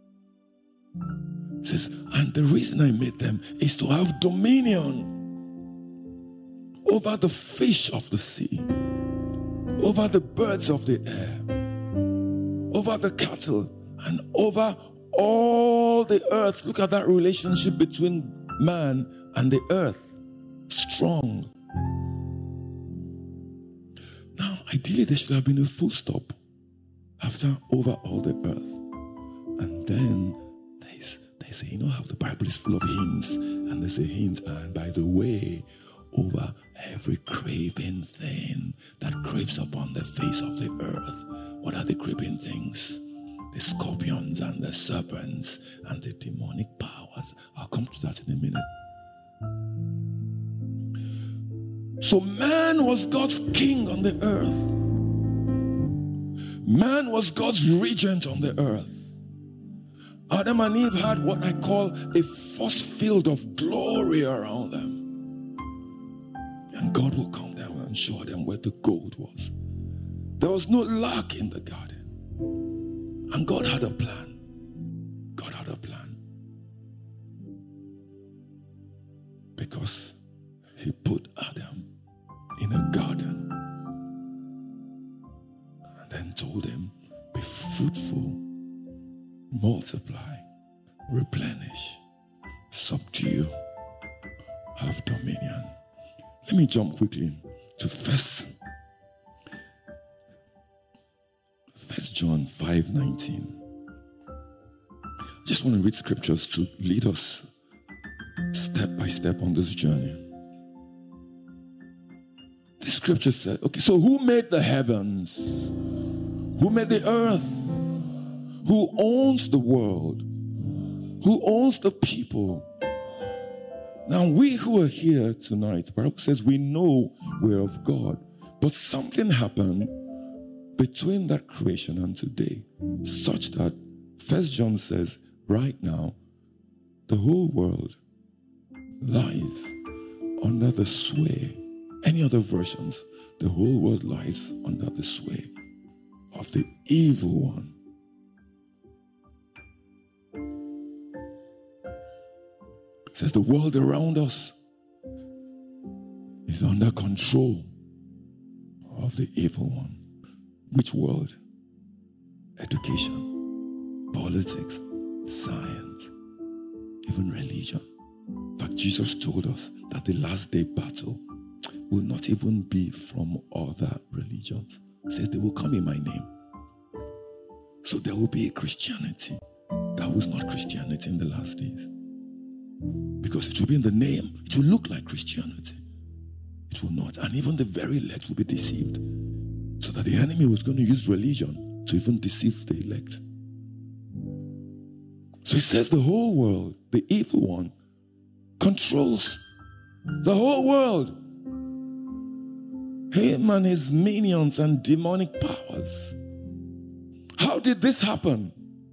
He says, and the reason I made them is to have dominion over the fish of the sea, over the birds of the air, over the cattle, and over all the earth. Look at that relationship between man and the earth. Strong. Now, ideally, there should have been a full stop after over all the earth. And then there's, there's a, you know how the Bible is full of hints, and there's a hint, and by the way, over every creeping thing that creeps upon the face of the earth. What are the creeping things? The scorpions and the serpents and the demonic powers. I'll come to that in a minute. So man was God's king on the earth. Man was God's regent on the earth. Adam and Eve had what I call a force field of glory around them. And God will come down and show them where the gold was. There was no lack in the garden. And God had a plan. God had a plan. Because he put Adam in a garden and then told him, be fruitful, multiply, replenish, subdue, have dominion. Let me jump quickly to first, First John five nineteen. I just want to read scriptures to lead us step by step on this journey. The scripture said, okay, so who made the heavens? Who made the earth? Who owns the world? Who owns the people? Now, we who are here tonight, the Bible says we know we're of God. But something happened between that creation and today, such that First John says, right now, the whole world lies under the sway. Any other versions, the whole world lies under the sway of the evil one. It says the world around us is under control of the evil one. Which world? Education, politics, science, even religion. In fact, Jesus told us that the last day battle will not even be from other religions. He says they will come in my name. So there will be a Christianity that was not Christianity in the last days. Because it will be in the name. It will look like Christianity. It will not. And even the very elect will be deceived. So that the enemy was going to use religion to even deceive the elect. So he says the whole world, the evil one, controls the whole world. Him and his minions and demonic powers. How did this happen?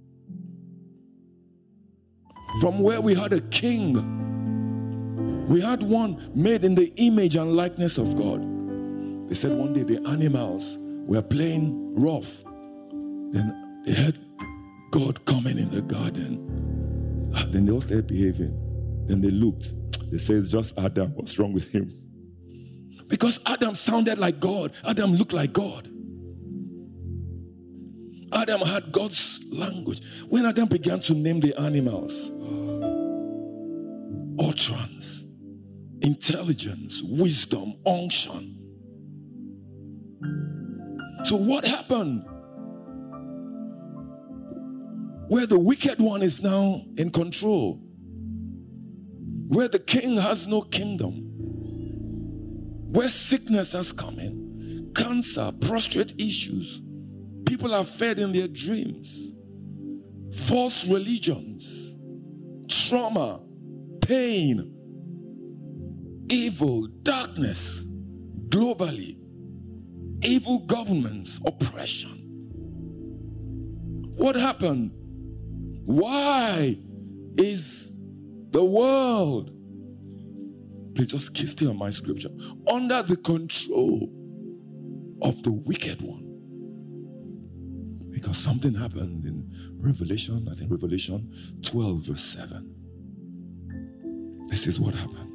From where we had a king, we had one made in the image and likeness of God. They said one day the animals were playing rough. Then they heard God coming in the garden. And then they all started behaving. Then they looked. They said, it's just Adam. What's wrong with him? Because Adam sounded like God. Adam looked like God. Adam had God's language. When Adam began to name the animals, uh, utterance, intelligence, wisdom, unction. So what happened? Where the wicked one is now in control, where the king has no kingdom, where sickness has come in, cancer, prostrate issues, people are fed in their dreams, false religions, trauma, pain, evil, darkness, globally, evil governments, oppression. What happened? Why is the world, please just stay on my scripture, under the control of the wicked one? Because something happened in Revelation, I think Revelation twelve verse seven. This is what happened.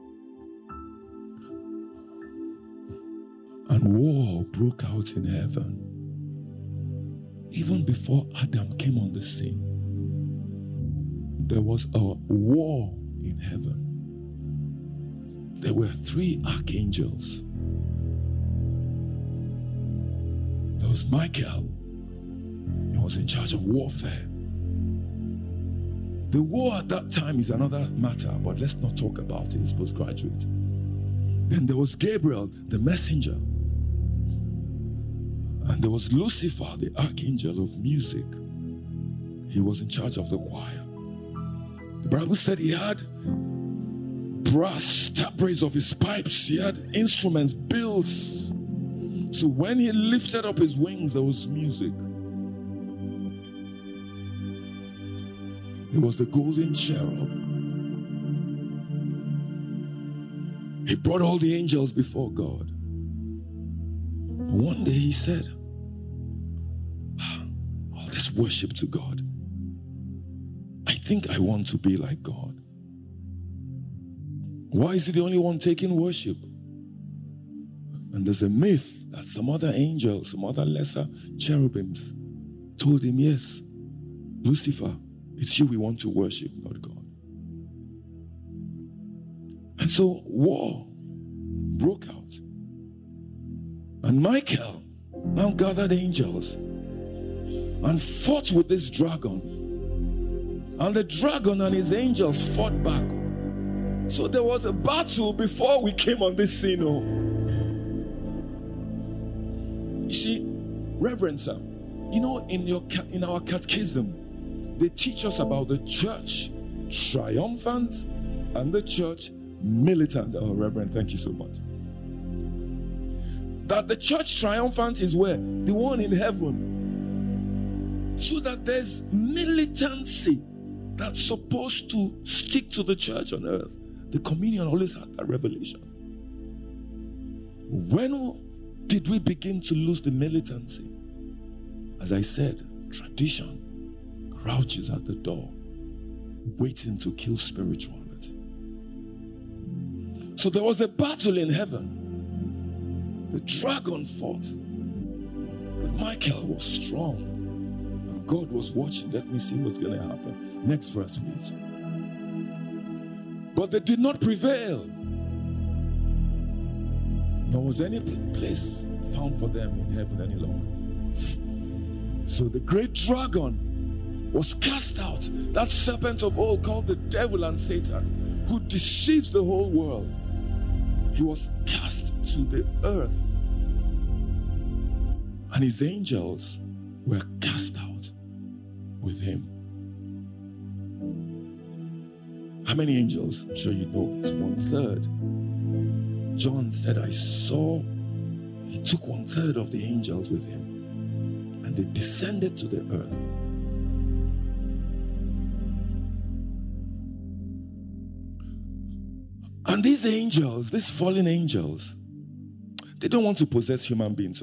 And war broke out in heaven. Even before Adam came on the scene, there was a war in heaven. There were three archangels. There was Michael. He was in charge of warfare. The war at that time is another matter, but let's not talk about it. It's postgraduate. Then there was Gabriel, the messenger. And there was Lucifer, the archangel of music. He was in charge of the choir. The Bible said he had brass tabrets of his pipes. He had instruments, bills. So when he lifted up his wings, there was music. It was the golden cherub. He brought all the angels before God. One day he said, all this worship to God, I think I want to be like God. Why is he the only one taking worship? And there's a myth that some other angels, some other lesser cherubims told him, yes, Lucifer, it's you we want to worship, not God. And so war broke out. And Michael now gathered angels and fought with this dragon. And the dragon and his angels fought back. So there was a battle before we came on this scene. Oh. You see, Reverend Sam, you know, in your in our catechism, they teach us about the church triumphant and the church militant. Oh, Reverend, thank you so much. That the church triumphant is where? The one in heaven. So that there's militancy that's supposed to stick to the church on earth. The communion always had that revelation. When did we begin to lose the militancy? As I said, tradition crouches at the door, waiting to kill spirituality. So there was a battle in heaven. The dragon fought. But Michael was strong. And God was watching. Let me see what's going to happen. Next verse, please. But they did not prevail. Nor was any place found for them in heaven any longer. So the great dragon was cast out, that serpent of old called the devil and Satan, who deceives the whole world. He was cast to the earth, and his angels were cast out with him. How many angels? I'm sure you know it's one third. John said, I saw, he took one third of the angels with him, and they descended to the earth. And these angels, these fallen angels, they don't want to possess human beings. So,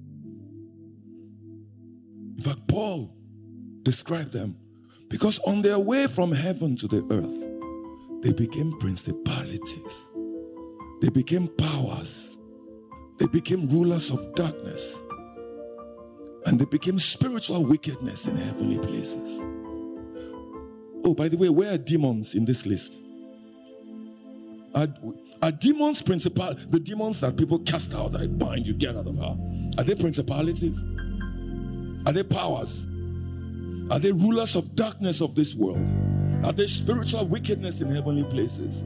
in fact, Paul described them because on their way from heaven to the earth, they became principalities. They became powers. They became rulers of darkness. And they became spiritual wickedness in heavenly places. Oh, by the way, where are demons in this list? Are, are demons principal? The demons that people cast out, I bind you, get out of her. Are they principalities? Are they powers? Are they rulers of darkness of this world? Are they spiritual wickedness in heavenly places?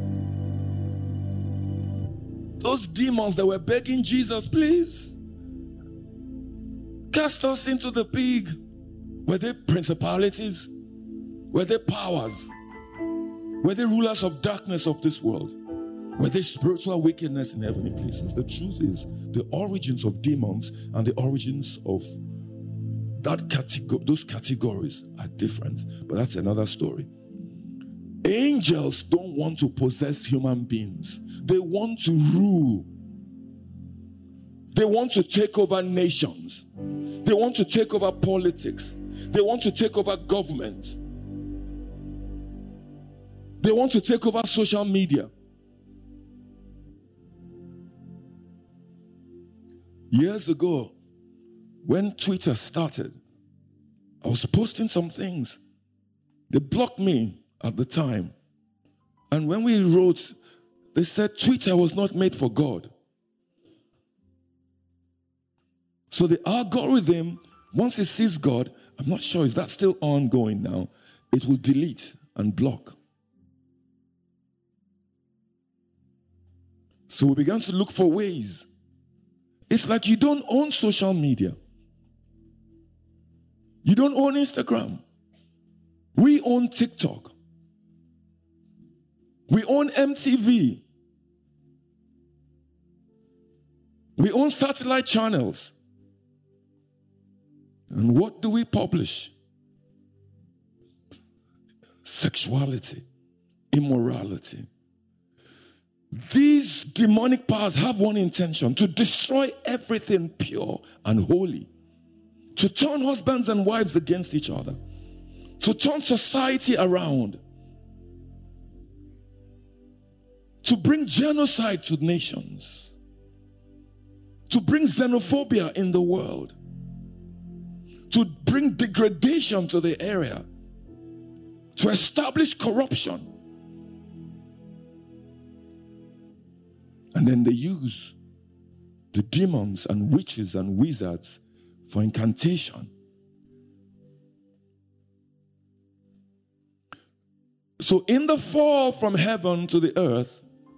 Those demons that were begging Jesus, please, cast us into the pig. Were they principalities? Were they powers? Were they rulers of darkness of this world? Were they spiritual wickedness in heavenly places? The truth is, the origins of demons and the origins of that category, those categories are different, but that's another story. Angels don't want to possess human beings. They want to rule. They want to take over nations. They want to take over politics. They want to take over government. They want to take over social media. Years ago, when Twitter started, I was posting some things. They blocked me at the time. And when we wrote, they said Twitter was not made for God. So the algorithm, once it sees God, I'm not sure, is that still ongoing now? It will delete and block. So we began to look for ways. It's like you don't own social media. You don't own Instagram. We own TikTok. We own M T V. We own satellite channels. And what do we publish? Sexuality, immorality. These demonic powers have one intention: to destroy everything pure and holy, to turn husbands and wives against each other, to turn society around, to bring genocide to nations, to bring xenophobia in the world, to bring degradation to the area, to establish corruption. And then they use the demons and witches and wizards for incantation. So in the fall from heaven to the earth,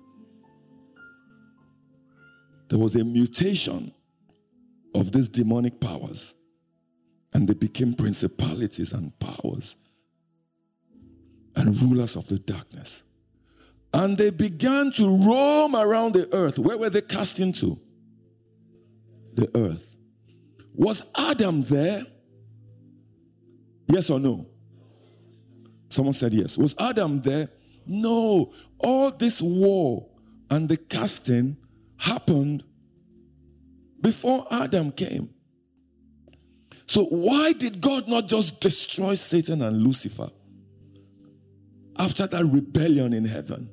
there was a mutation of these demonic powers, and they became principalities and powers and rulers of the darkness. And they began to roam around the earth. Where were they cast into? The earth. Was Adam there? Yes or no? Someone said yes. Was Adam there? No. All this war and the casting happened before Adam came. So why did God not just destroy Satan and Lucifer after that rebellion in heaven?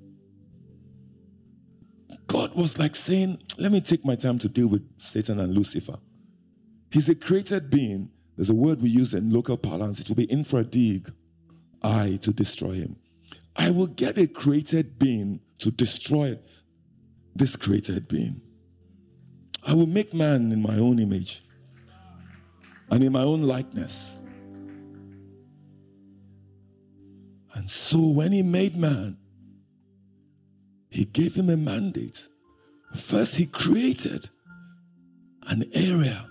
God was like saying, let me take my time to deal with Satan and Lucifer. He's a created being. There's a word we use in local parlance. It will be infra dig, I, to destroy him. I will get a created being to destroy this created being. I will make man in my own image and in my own likeness. And so when he made man, he gave him a mandate. First, he created an area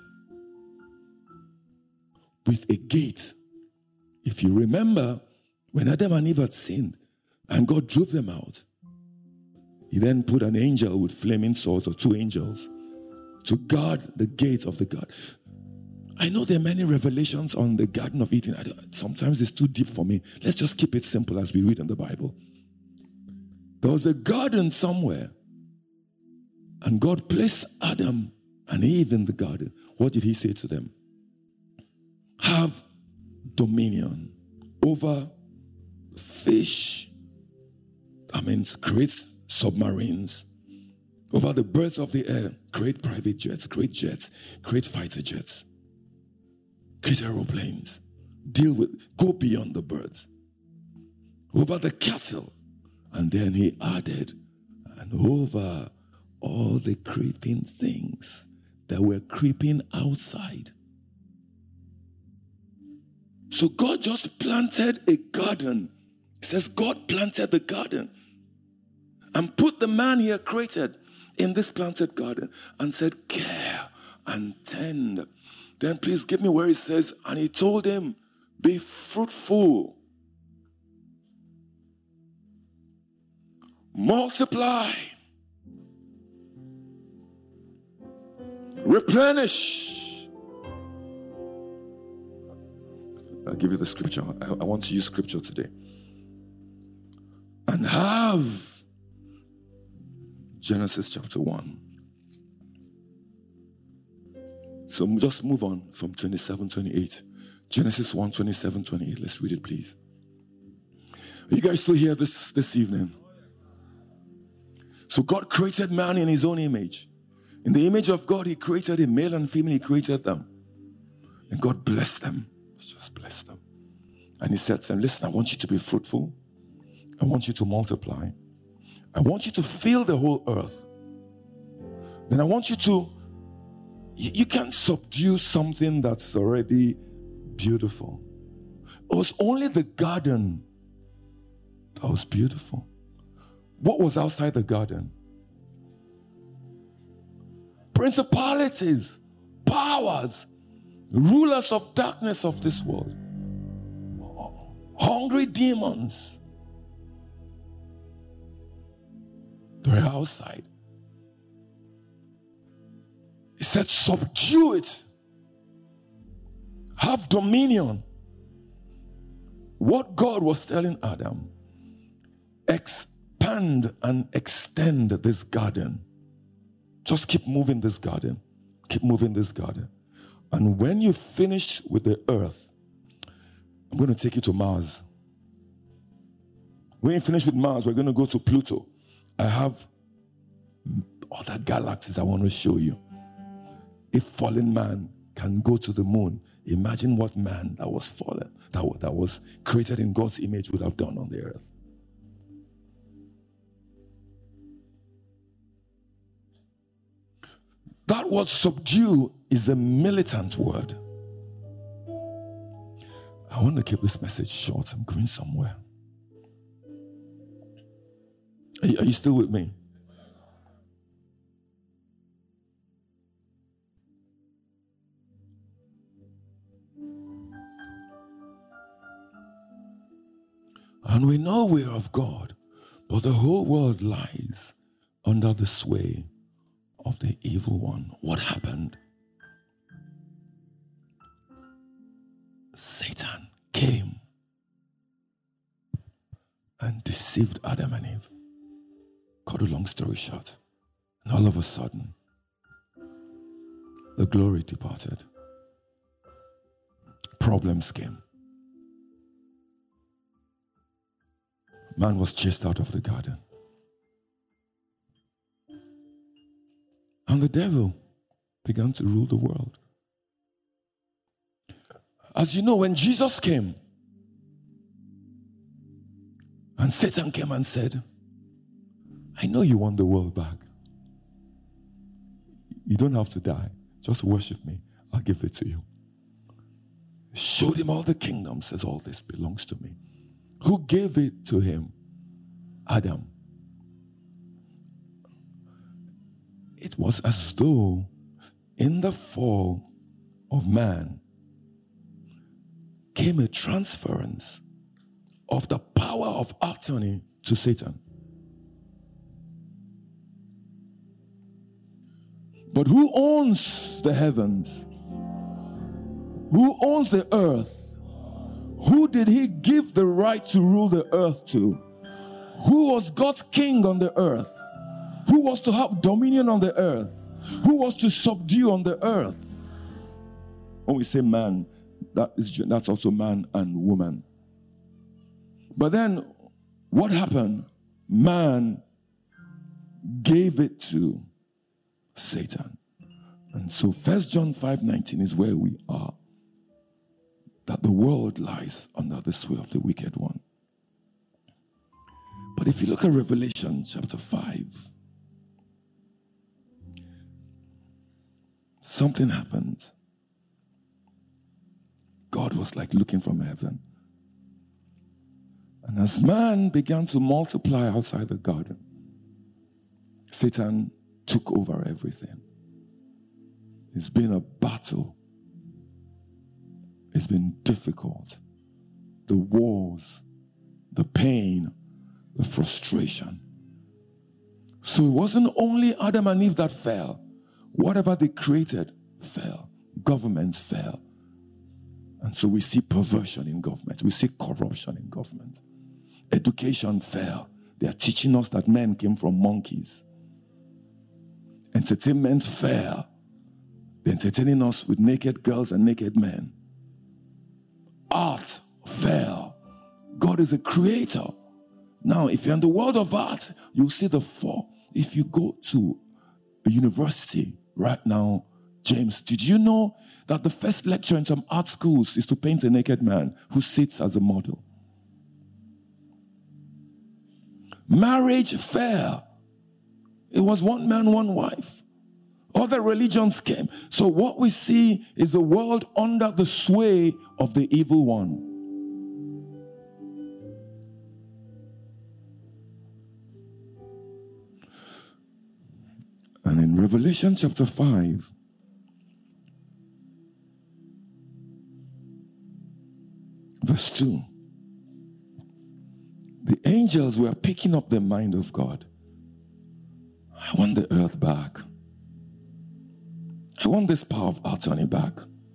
with a gate. If you remember, when Adam and Eve had sinned and God drove them out, he then put an angel with flaming swords, or two angels, to guard the gate of the garden. I know there are many revelations on the Garden of Eden. I don't, sometimes it's too deep for me. Let's just keep it simple as we read in the Bible. There was a garden somewhere, and God placed Adam and Eve in the garden. What did he say to them? Have dominion over fish, I mean, create submarines, over the birds of the air, create private jets, create jets, create fighter jets, create aeroplanes, deal with, go beyond the birds, over the cattle. And then he added, and over all the creeping things that were creeping outside. So God just planted a garden. It says God planted the garden and put the man he had created in this planted garden and said, care and tend. Then please give me where it says, and he told him, be fruitful, multiply, replenish. I'll give you the scripture. I, I want to use scripture today. And have Genesis chapter one. So just move on from twenty-seven, twenty-eight. Genesis one, twenty-seven, twenty-eight. Let's read it, please. Are you guys still here this, this evening? So God created man in his own image. In the image of God, he created him, male and female, he created them. And God blessed them. Just blessed them. And he said to them, listen, I want you to be fruitful. I want you to multiply. I want you to fill the whole earth. Then I want you to, you, you can't subdue something that's already beautiful. It was only the garden that was beautiful. What was outside the garden? Principalities, powers, rulers of darkness of this world, hungry demons. They're outside. He said, subdue it. Have dominion. What God was telling Adam, expand and extend this garden. Just keep moving this garden. Keep moving this garden. And when you finish with the earth, I'm going to take you to Mars. When you finish with Mars, we're going to go to Pluto. I have other galaxies I want to show you. If fallen man can go to the moon, imagine what man that was fallen, that, that was created in God's image would have done on the earth. That word subdue is a militant word. I want to keep this message short. I'm going somewhere. Are you, are you still with me? And we know we are of God, but the whole world lies under the sway of the evil one. What happened? Satan came and deceived Adam and Eve. Cut a long story short. And all of a sudden, the glory departed. problems came. Man was chased out of the garden. And the devil began to rule the world. As you know, when Jesus came, and Satan came and said, I know you want the world back. You don't have to die. Just worship me. I'll give it to you. Showed him all the kingdoms, says all this belongs to me. Who gave it to him? Adam. It was as though in the fall of man came a transference of the power of attorney to Satan. But who owns the heavens? Who owns the earth? Who did he give the right to rule the earth to? Who was God's king on the earth? Who was to have dominion on the earth? Who was to subdue on the earth? When we say man, that is, that's also man and woman. But then, what happened? Man gave it to Satan. And so First John five nineteen is where we are. That the world lies under the sway of the wicked one. But if you look at Revelation chapter five, something happens. God was like looking from heaven. And as man began to multiply outside the garden, Satan took over everything. It's been a battle. It's been difficult. The wars, the pain, the frustration. So it wasn't only Adam and Eve that fell. Whatever they created fell. Governments fell. And so we see perversion in government. We see corruption in government. Education fell. They are teaching us that men came from monkeys. Entertainment fell. They're entertaining us with naked girls and naked men. Art fell. God is a creator. Now, if you're in the world of art, you'll see the fall. If you go to a university right now, James, did you know that the first lecture in some art schools is to paint a naked man who sits as a model? Marriage fell. It was one man, one wife. Other religions came. So what we see is the world under the sway of the evil one. And in Revelation chapter five, verse two, the angels were picking up the mind of God. I want the earth back. I want this power of attorney back.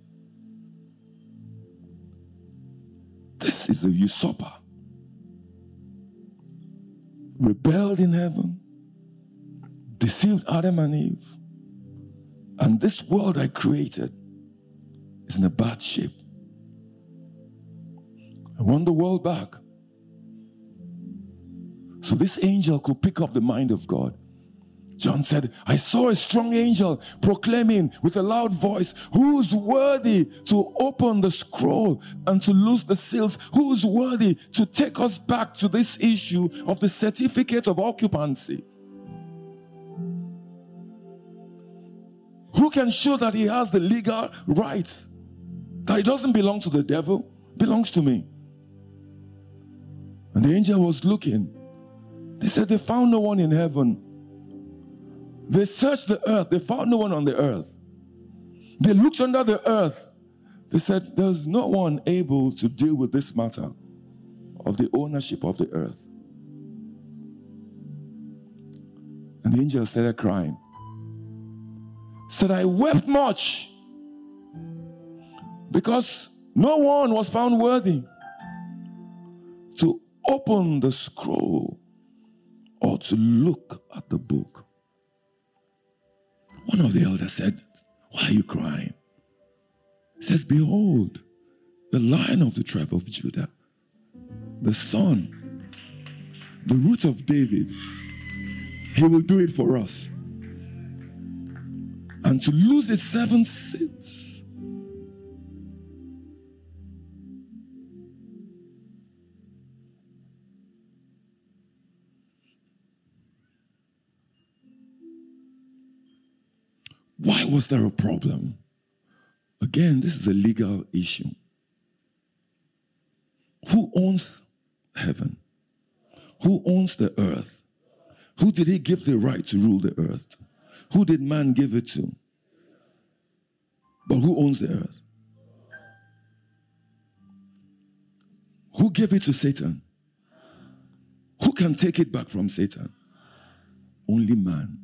This is a usurper. Rebelled in heaven, deceived Adam and Eve. And this world I created is in a bad shape. I want the world back. So this angel could pick up the mind of God. John said, I saw a strong angel proclaiming with a loud voice, who's worthy to open the scroll and to loose the seals? Who's worthy to take us back to this issue of the certificate of occupancy? Who can show that he has the legal right? That it doesn't belong to the devil, it belongs to me. And the angel was looking. They said they found no one in heaven. They searched the earth. They found no one on the earth. They looked under the earth. They said, there's no one able to deal with this matter of the ownership of the earth. And the angel started crying. Said, I wept much because no one was found worthy to open the scroll or to look at the book. One of the elders said, why are you crying? He says, behold, the Lion of the tribe of Judah, the Son, the root of David. He will do it for us. And to lose its seven seats, why was there a problem? Again, this is a legal issue. Who owns heaven? Who owns the earth? Who did he give the right to rule the earth? Who did man give it to? But who owns the earth? Who gave it to Satan? Who can take it back from Satan? Only man.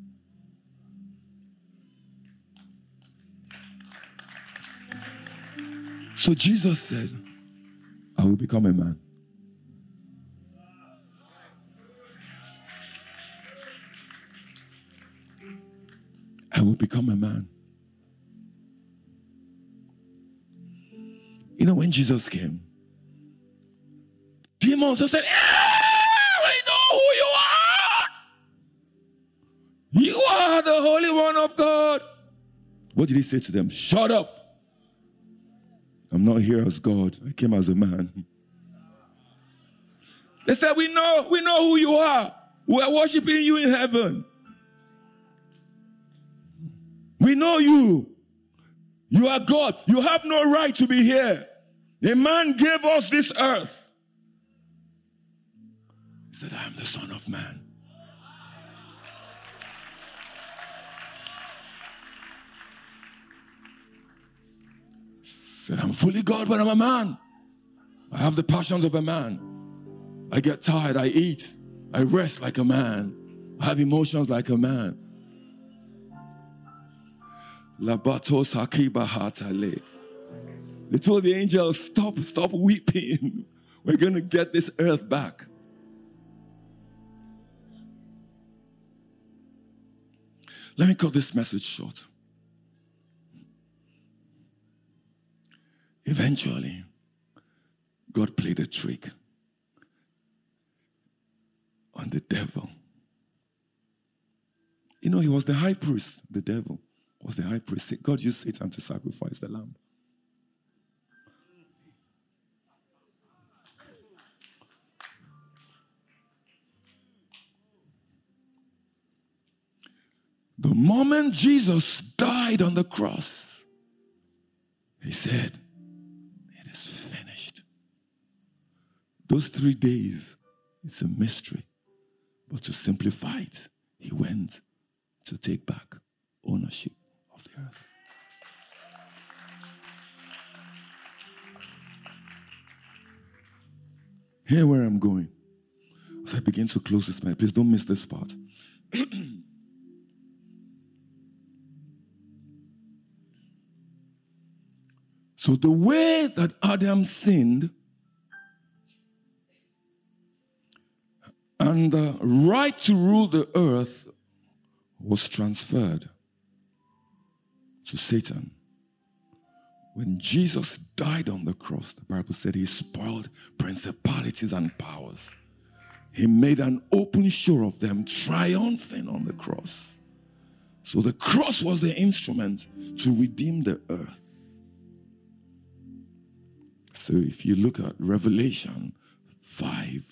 So Jesus said, I will become a man. I will become a man. You know, when Jesus came, demons said, "Ah, we know who you are. You are the Holy One of God." What did he say to them? Shut up. I'm not here as God. I came as a man. They said, we know, we know who you are. We are worshiping you in heaven. We know you. You are God. You have no right to be here. A man gave us this earth. He said, I am the Son of Man. He said, I'm fully God, but I'm a man. I have the passions of a man. I get tired, I eat. I rest like a man. I have emotions like a man. They told the angels, stop, stop weeping. We're going to get this earth back. Let me cut this message short. Eventually, God played a trick on the devil. You know, he was the high priest. The devil was the high priest. God used Satan to sacrifice the lamb. The moment Jesus died on the cross, he said, it is finished. Those three days, it's a mystery. But to simplify it, he went to take back ownership of the earth. Here where I'm going. As I begin to close this, man, please don't miss this part. So the way that Adam sinned and the right to rule the earth was transferred to Satan. When Jesus died on the cross, the Bible said he spoiled principalities and powers. He made an open show of them, triumphing on the cross. So the cross was the instrument to redeem the earth. So if you look at Revelation five,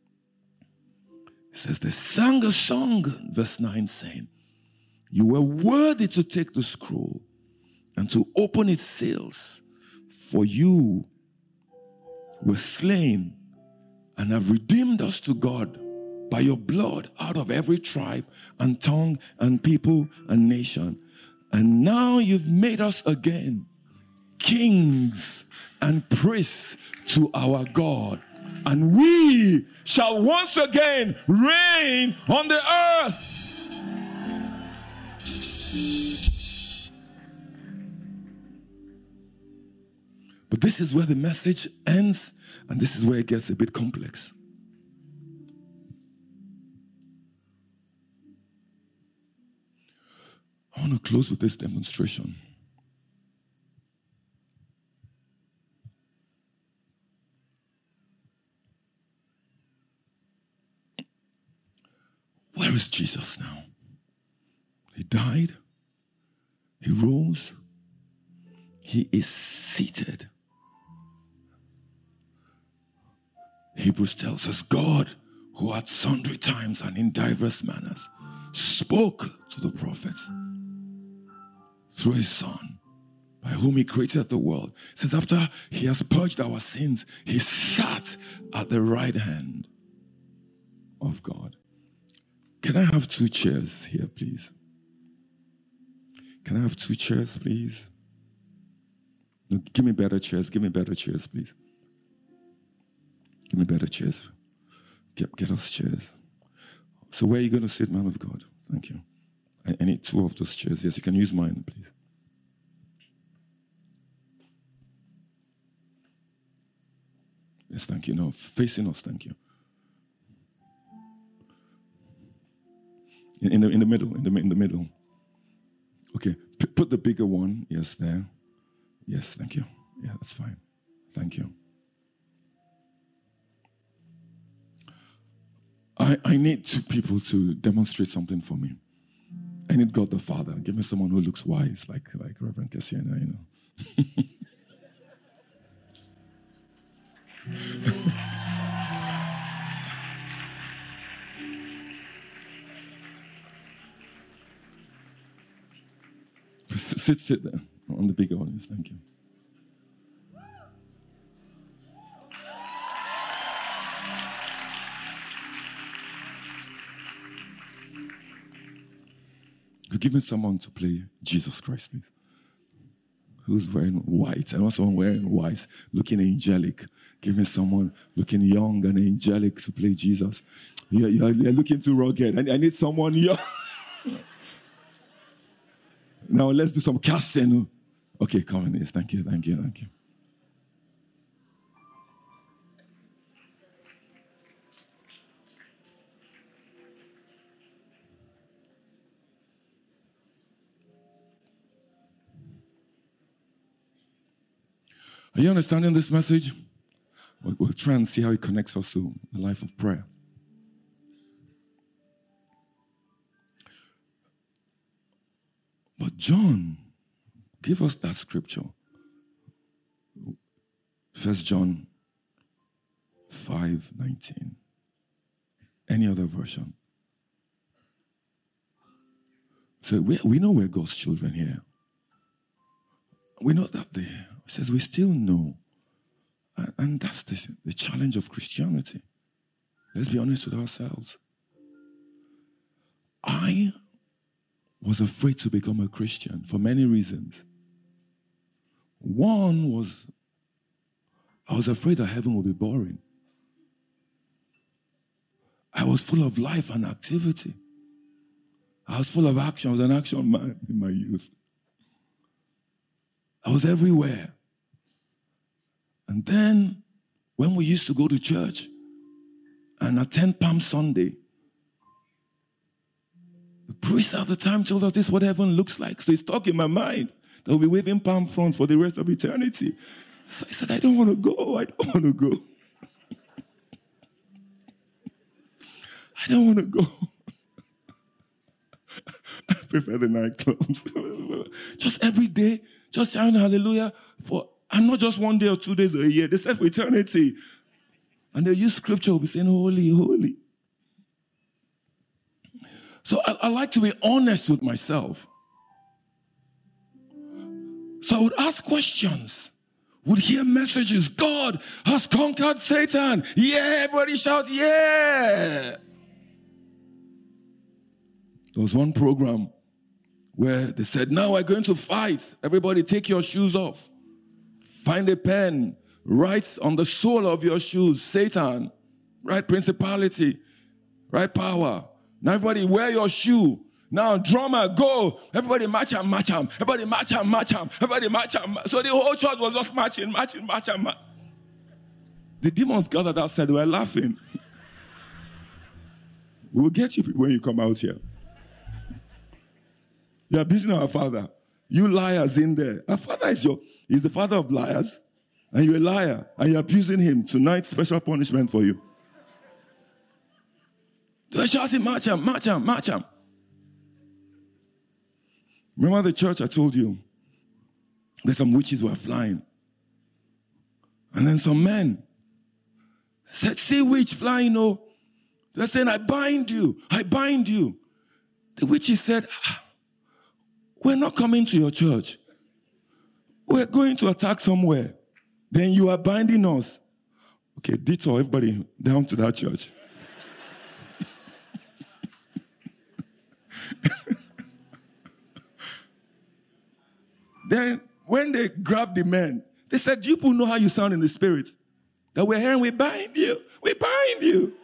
it says they sang a song, verse nine saying, you were worthy to take the scroll and to open its seals, for you were slain and have redeemed us to God by your blood out of every tribe and tongue and people and nation. And now you've made us again kings and priests to our God, and we shall once again reign on the earth. But this is where the message ends, and this is where it gets a bit complex. I want to close with this demonstration. Where is Jesus now? He died. He rose. He is seated. Hebrews tells us God, who at sundry times and in diverse manners spoke to the prophets through his Son, by whom he created the world. It says after he has purged our sins, he sat at the right hand of God. Can I have two chairs here, please? Can I have two chairs, please? No, give me better chairs. Give me better chairs, please. Give me better chairs. Get, get us chairs. So where are you going to sit, man of God? Thank you. I, I need two of those chairs. Yes, you can use mine, please. Yes, thank you. No, facing us, thank you. In, in the in the middle, in the in the middle. Okay, P- put the bigger one. Yes, there. Yes, thank you. Yeah, that's fine. Thank you. I, I need two people to demonstrate something for me. I need God the Father. Give me someone who looks wise, like, like Reverend Kessiana, you know. sit, sit there on the bigger audience. Thank you. Could give me someone to play Jesus Christ, please. Who's wearing white? I want someone wearing white, looking angelic. Give me someone looking young and angelic to play Jesus. You're, you're, you're looking too rugged. I, I need someone young. Now let's do some casting. Okay, come on. Yes, thank you, thank you, thank you. Are you understanding this message? We'll, we'll try and see how it connects us to the life of prayer. But John, give us that scripture. First John five nineteen. Any other version? So we, we know we're God's children here. We know that there. It says we still know. And, and that's the, the challenge of Christianity. Let's be honest with ourselves. I was afraid to become a Christian for many reasons. One was, I was afraid that heaven would be boring. I was full of life and activity. I was full of action. I was an action man in my youth. I was everywhere. And then, when we used to go to church and attend Palm Sunday, the priest at the time told us this is what heaven looks like. So it's stuck in my mind that we'll be waving palm fronds for the rest of eternity. So I said, I don't want to go. I don't want to go. I don't want to go. I prefer the nightclubs. Just every day, just shouting hallelujah for, and not just one day or two days a year. They said for eternity. And they use scripture, we'll be saying, holy, holy. So I, I like to be honest with myself. So I would ask questions, would hear messages. God has conquered Satan. Yeah, everybody shout, yeah. There was one program where they said, now we're going to fight. Everybody take your shoes off. Find a pen. Write on the sole of your shoes, Satan. Write principality. Write power. Now everybody wear your shoe. Now drummer, go. Everybody march and march him. Everybody march and march him. Everybody march and march. So the whole church was just marching, marching, marching, marching. The demons gathered outside. They were laughing. We will get you people when you come out here. You are abusing our father. You liars in there. Our father is your, he's the father of liars. And you're a liar. And you're abusing him. Tonight, special punishment for you. They were shouting, march him, march him, march him. Remember the church I told you? That some witches were flying. And then some men said, see witch flying, oh. They're saying, I bind you, I bind you. The witches said, ah, we're not coming to your church. We're going to attack somewhere. Then you are binding us. Okay, detour everybody down to that church. Then when they grabbed the men, they said, do you people know how you sound in the spirit? That we're hearing, we bind you. We bind you.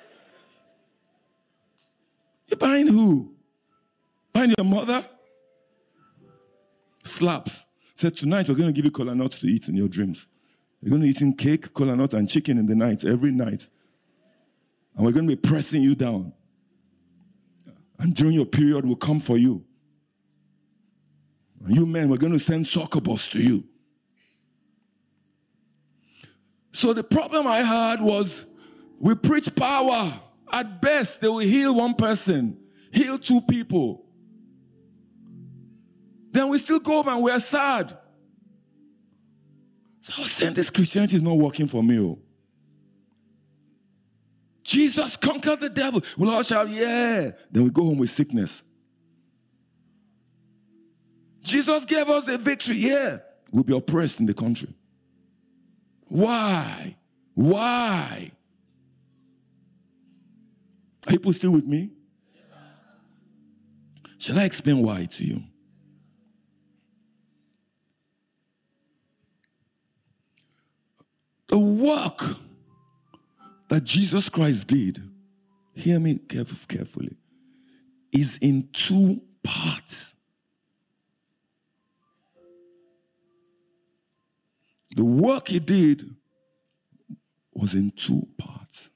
You bind who? Bind your mother? Slaps. Said, tonight we're going to give you kola nuts to eat in your dreams. You're going to be eating cake, kola nuts, and chicken in the night, every night. And we're going to be pressing you down. And during your period, we'll come for you. And you men, we're going to send soccer balls to you. So the problem I had was, we preach power. At best, they will heal one person, heal two people. Then we still go home and we're sad. So I was saying, this Christianity is not working for me. Oh. Jesus conquered the devil. We'll all shout, yeah. Then we go home with sickness. Jesus gave us the victory. Yeah. We'll be oppressed in the country. Why? Why? Are people still with me? Shall I explain why to you? The work that Jesus Christ did, hear me carefully, is in two parts. The work he did was in two parts.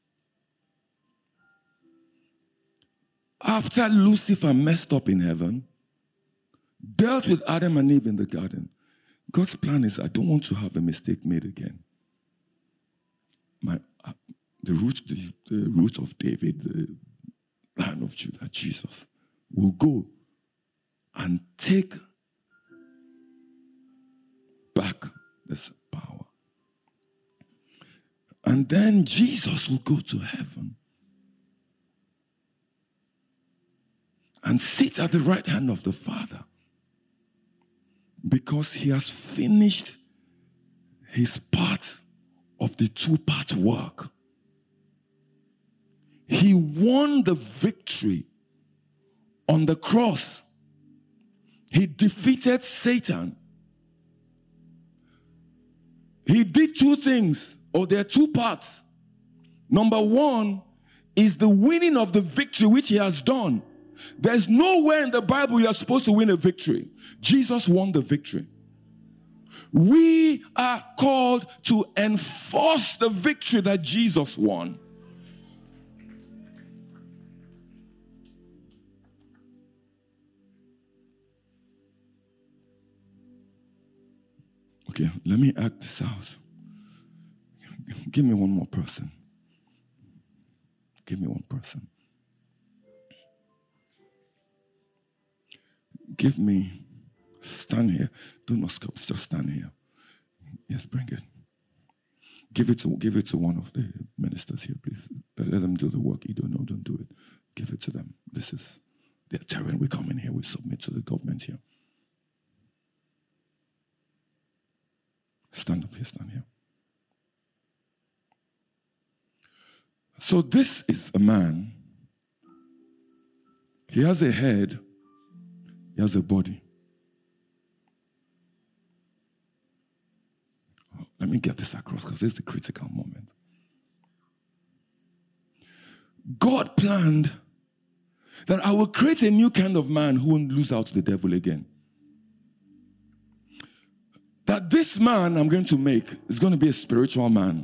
After Lucifer messed up in heaven, dealt with Adam and Eve in the garden, God's plan is, I don't want to have a mistake made again. My, uh, the, root, the, the root of David, the Lion of Judah, Jesus, will go and take back this power. And then Jesus will go to heaven and sit at the right hand of the Father, because he has finished his part of the two-part work. He won the victory on the cross. He defeated Satan. He did two things, or there are two parts. Number one is the winning of the victory which he has done. There's nowhere in the Bible you are supposed to win a victory. Jesus won the victory. We are called to enforce the victory that Jesus won. Okay, let me act this out. Give me one more person. Give me one person. Give me, stand here. Do not stop, just stand here. Yes, bring it. Give it to give it to one of the ministers here, please. Let them do the work. You don't know, don't do it. Give it to them. This is their terrain. We come in here, we submit to the government here. Stand up here, stand here. So this is a man. He has a head. He has a body. Let me get this across, because this is the critical moment. God planned that I will create a new kind of man who won't lose out to the devil again. That this man I'm going to make is going to be a spiritual man.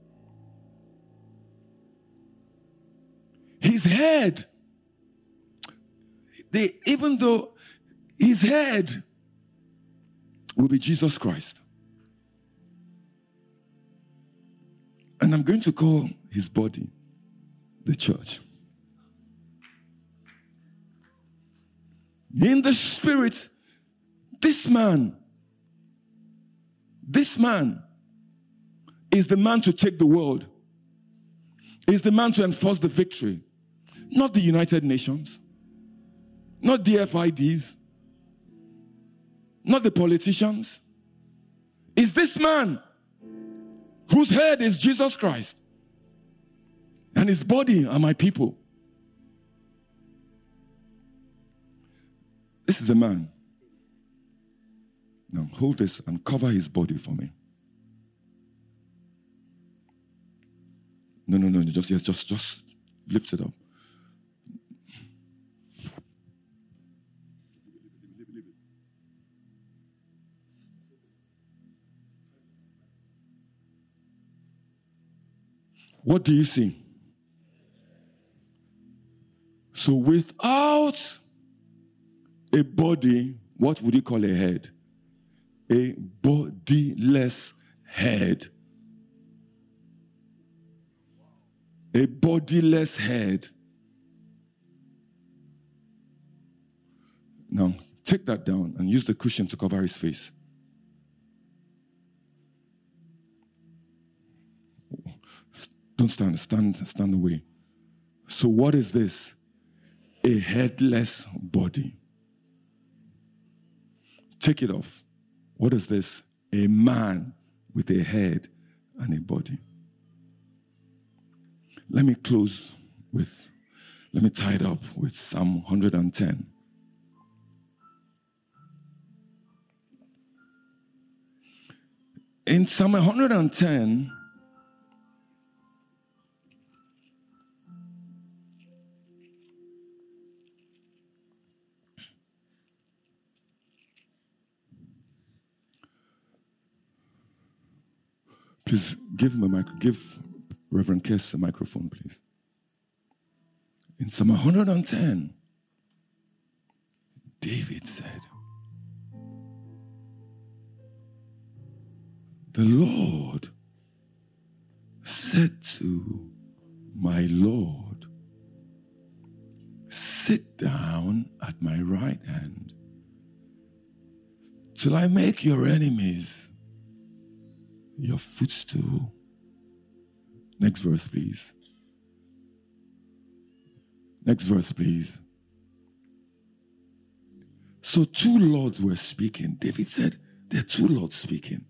His head, they, even though his head will be Jesus Christ. And I'm going to call his body the church. In the spirit, this man, this man is the man to take the world, is the man to enforce the victory. Not the United Nations, not the F I Ds, not the politicians. It's this man whose head is Jesus Christ and his body are my people. This is the man. Now hold this and cover his body for me. No, no, no, just, yes, just, just lift it up. What do you see? So without a body, what would you call a head? A bodiless head. A bodiless head. Now, take that down and use the cushion to cover his face. Don't stand, stand, stand away. So what is this? A headless body. Take it off. What is this? A man with a head and a body. Let me close with, let me tie it up with Psalm one hundred ten. In Psalm one hundred ten, please give him a mic- give Reverend Kess a microphone, please. In Psalm one hundred ten, David said, "The Lord said to my Lord, sit down at my right hand till I make your enemies your footstool." Next verse, please. Next verse, please. So two lords were speaking. David said, there are two lords speaking.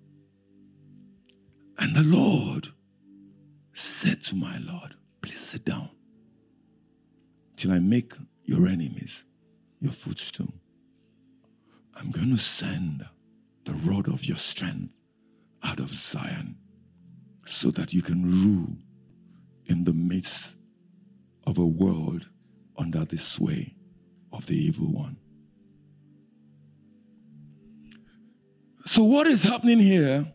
And the Lord said to my Lord, please sit down till I make your enemies your footstool. I'm going to send the rod of your strength out of Zion so that you can rule in the midst of a world under the sway of the evil one. So what is happening here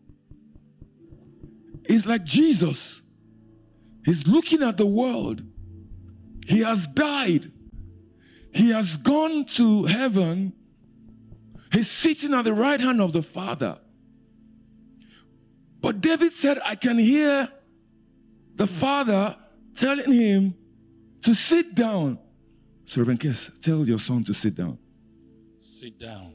is like Jesus. He's looking at the world. He has died. He has gone to heaven. He's sitting at the right hand of the Father. But David said, I can hear the Father telling him to sit down. So Reverend Kess, tell your son to sit down. Sit down.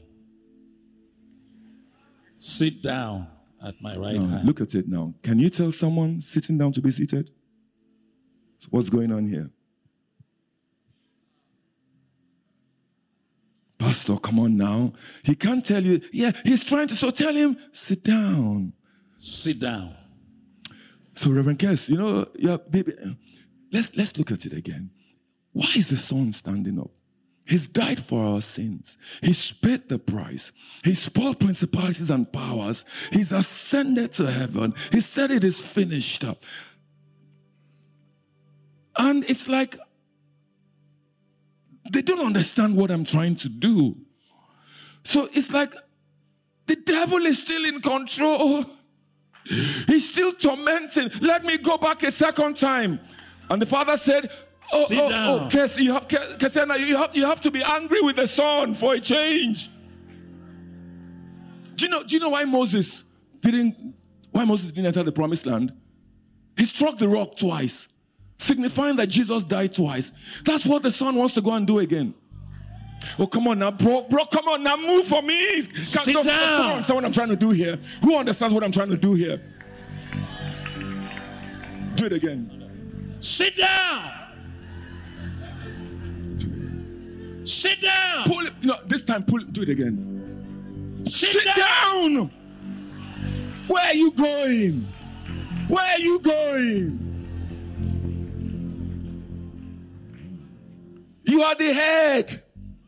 Sit down at my right now, hand. Look at it now. Can you tell someone sitting down to be seated? So what's going on here? Pastor, come on now. He can't tell you. Yeah, he's trying to. So tell him, sit down. Sit down. So Reverend Kess, you know, yeah, baby, let's, let's look at it again. Why is the Son standing up? He's died for our sins. He's paid the price. He's spoiled principalities and powers. He's ascended to heaven. He said it is finished up. And it's like, they don't understand what I'm trying to do. So it's like, the devil is still in control. He's still tormenting. Let me go back a second time. And the Father said, oh, Sit oh, down. oh, Kes, you have, Kesena, you have, you have to be angry with the Son for a change. Do you know, do you know why Moses didn't, why Moses didn't enter the promised land? He struck the rock twice, signifying that Jesus died twice. That's what the Son wants to go and do again. Oh, come on now, bro. Bro, come on now. Move for me. Sit Can, down. Someone understand what I'm trying to do here? Who understands what I'm trying to do here? Do it again. Sit down. Sit down. Pull it. No, this time, pull it. Do it again. Sit, Sit down. down. Where are you going? Where are you going? You are the head.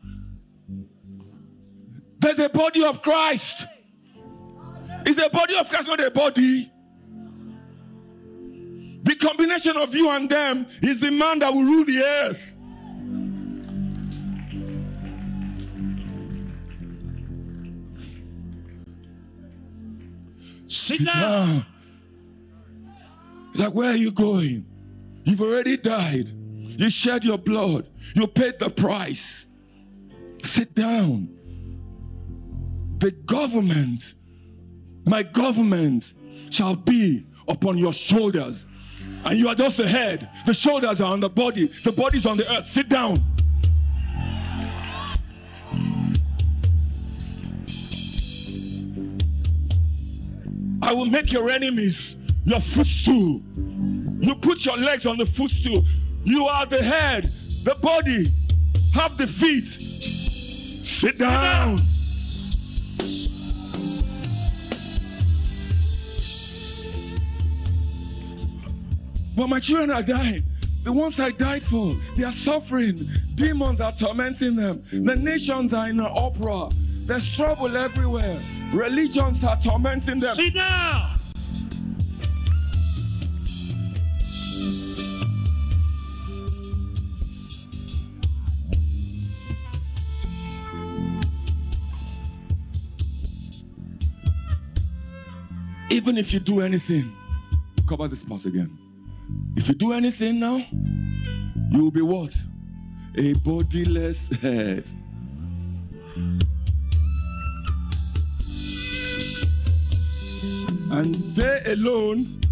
There's a body of Christ. It's a body of Christ, not a body. The combination of you and them is the man that will rule the earth. Sit down. Like, where are you going? You've already died. You shed your blood. You paid the price. Sit down. The government, my government, shall be upon your shoulders. And you are just the head. The shoulders are on the body. The body's on the earth. Sit down. I will make your enemies your footstool. You put your legs on the footstool. You are the head, the body, have the feet. Sit down. But my children are dying. The ones I died for, they are suffering. Demons are tormenting them. The nations are in an uproar. There's trouble everywhere. Religions are tormenting them. Sit down. Even if you do anything, cover this part again. If you do anything now, you will be what? A bodiless head. And they alone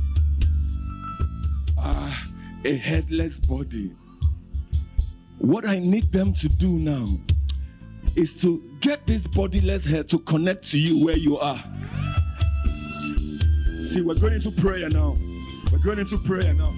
are a headless body. What I need them to do now is to get this bodiless head to connect to you where you are. See, we're going into prayer now. We're going into prayer now.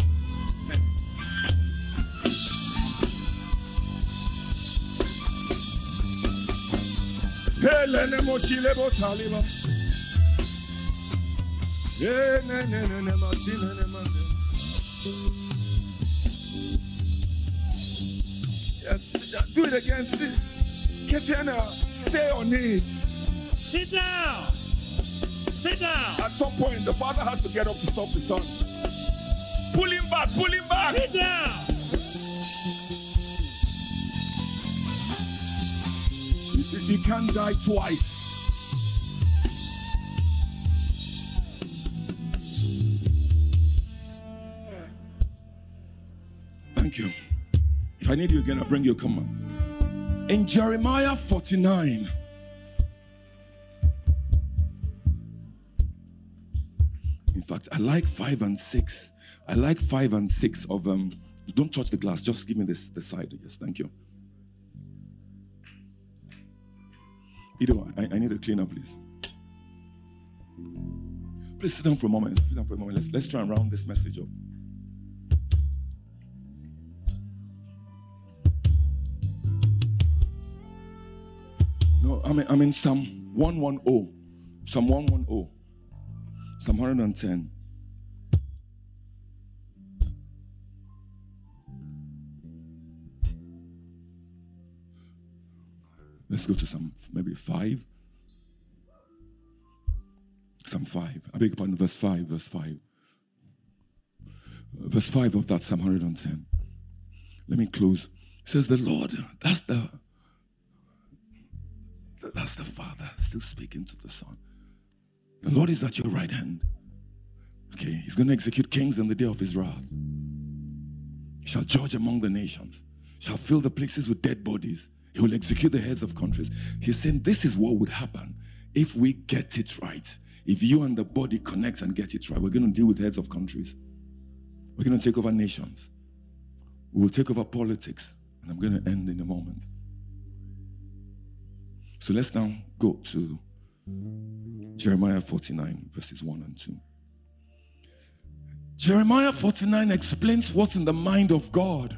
Yes, do it again. Ketena, stay on it. Sit down. Sit down. At some point, the father has to get up to stop the son. Pull him back, pull him back. Sit down. You, you can't die twice. Thank you. If I need you again, I'll bring you. Come on. In Jeremiah forty-nine, in fact, I like five and six. I like five and six of them. Um, don't touch the glass. Just give me this, this side. Yes, thank you. Ido, I, I need a cleaner, please. Please sit down for a moment. Sit down for a moment. Let's, let's try and round this message up. No, I'm in, I'm in Psalm one ten. Psalm one ten. Psalm one hundred ten. Let's go to some, maybe five. Psalm five. I beg your pardon, verse five, verse five. Verse five of that Psalm one hundred ten. Let me close. It says, the Lord, that's the, that's the Father still speaking to the Son. The Lord is at your right hand. Okay, he's going to execute kings in the day of his wrath. He shall judge among the nations. Shall fill the places with dead bodies. He will execute the heads of countries. He's saying this is what would happen if we get it right. If you and the body connect and get it right, we're going to deal with heads of countries. We're going to take over nations. We will take over politics. And I'm going to end in a moment. So let's now go to Jeremiah forty-nine, verses one and two. Jeremiah forty-nine explains what's in the mind of God.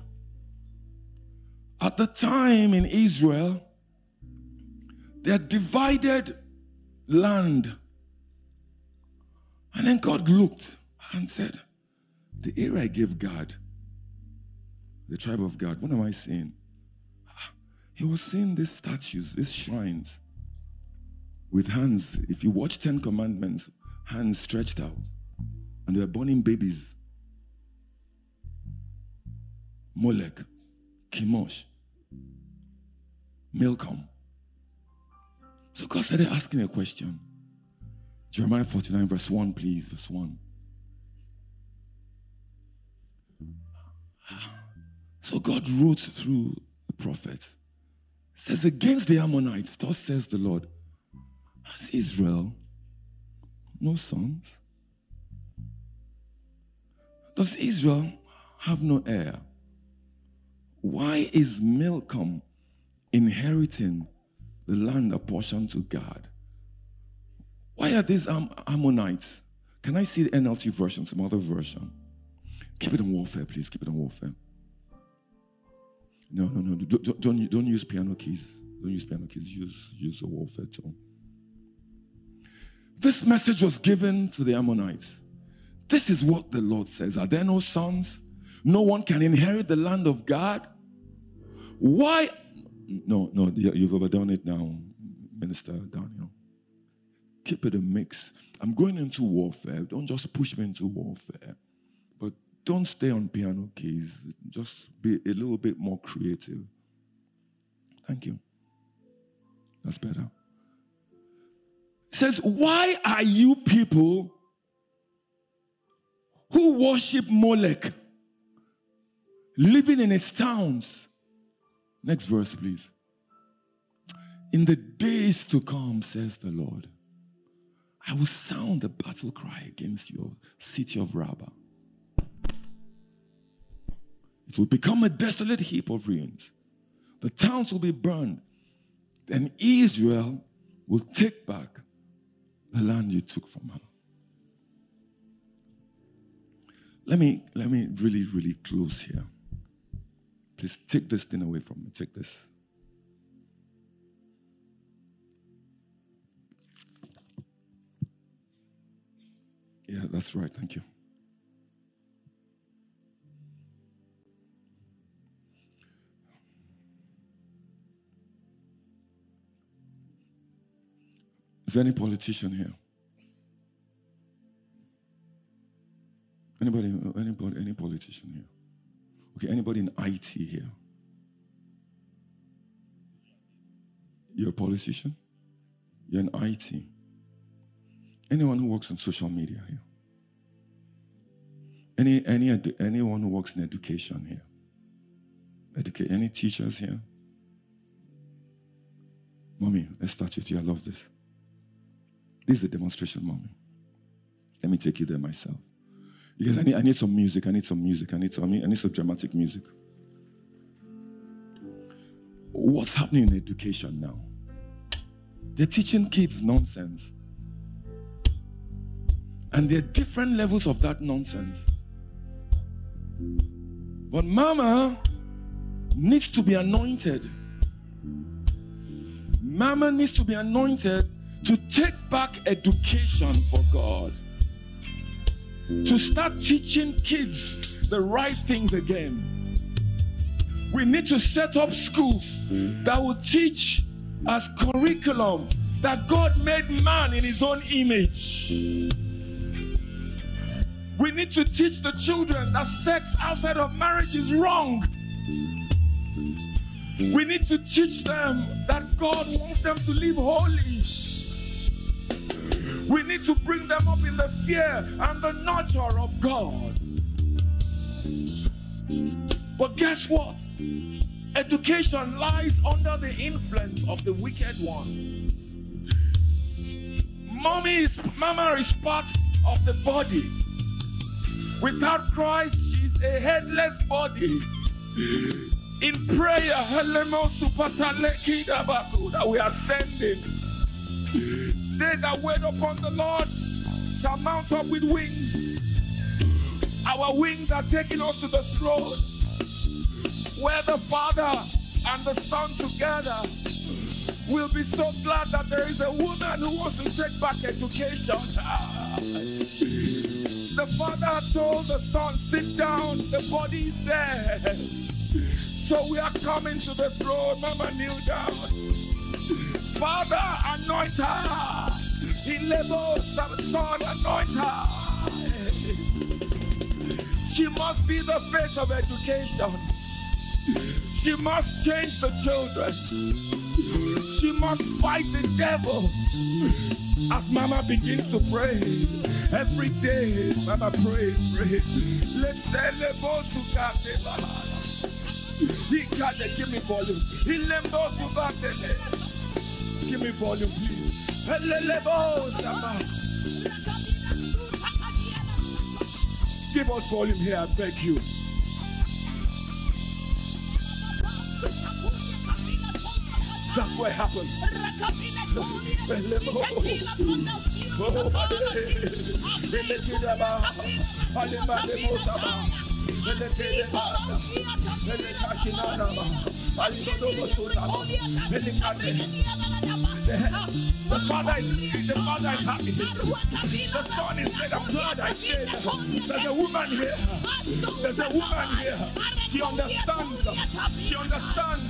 At the time in Israel, they had divided land. And then God looked and said, the area I gave God, the tribe of God, what am I seeing? He was seeing these statues, these shrines with hands. If you watch Ten Commandments, hands stretched out. And they were burning babies. Molech, Chemosh, Milcom. So God started asking a question. Jeremiah forty-nine, verse one, please, verse one. So God wrote through the prophet. Says, against the Ammonites, thus says the Lord, has Israel no sons? Does Israel have no heir? Why is Milcom inheriting the land apportioned to God? Why are these Am- Ammonites? Can I see the N L T version, some other version? Keep it on warfare, please. Keep it on warfare. No, no, no. Don't, don't, don't use piano keys. Don't use piano keys. Use, use the warfare tone. This message was given to the Ammonites. This is what the Lord says. Are there no sons? No one can inherit the land of God? Why? No, no, you've overdone it now, Minister Daniel. Keep it a mix. I'm going into warfare. Don't just push me into warfare. But don't stay on piano keys. Just be a little bit more creative. Thank you. That's better. It says, why are you people who worship Molech living in its towns? Next verse, please. In the days to come, says the Lord, I will sound the battle cry against your city of Rabbah. It will become a desolate heap of ruins. The towns will be burned. Then Israel will take back the land you took from her. Let me, let me really, really close here. Please take this thing away from me. Take this. Yeah, that's right. Thank you. Is there any politician here? Anybody, anybody, any politician here? Okay, anybody in I T here? You're a politician? You're in I T? Anyone who works on social media here? Any, any, anyone who works in education here? Educate, any teachers here? Mommy, let's start with you. I love this. This is a demonstration, Mommy. Let me take you there myself. Because I need, I need some music. I need some music. I need some, I need, I need some dramatic music. What's happening in education now? They're teaching kids nonsense. And there are different levels of that nonsense. But Mama needs to be anointed. Mama needs to be anointed to take back education for God. To start teaching kids the right things again. We need to set up schools that will teach as curriculum that God made man in his own image. We need to teach the children that sex outside of marriage is wrong. We need to teach them that God wants them to live holy. We need to bring them up in the fear and the nurture of God. But guess what? Education lies under the influence of the wicked one. Mommy is, Mama is part of the body. Without Christ, she's a headless body. In prayer, that we are sending. They that wait upon the Lord shall mount up with wings. Our wings are taking us to the throne, where the Father and the Son together will be so glad that there is a woman who wants to take back education. The Father told the Son, sit down, the body is there. So we are coming to the throne. Mama, kneel down. Father, anoint her. In labor, Son, anoint her. She must be the face of education. She must change the children. She must fight the devil. As Mama begins to pray, every day, Mama pray, pray. Let's send the boat to God. He can't give me volume. He lembo to God. Give me volume, please. Give us volume here, I beg you. That's what happened. The Father is the Father is happy. The Son is dead. I'm glad I said. There's a woman here. There's a woman here. She understands. She understands.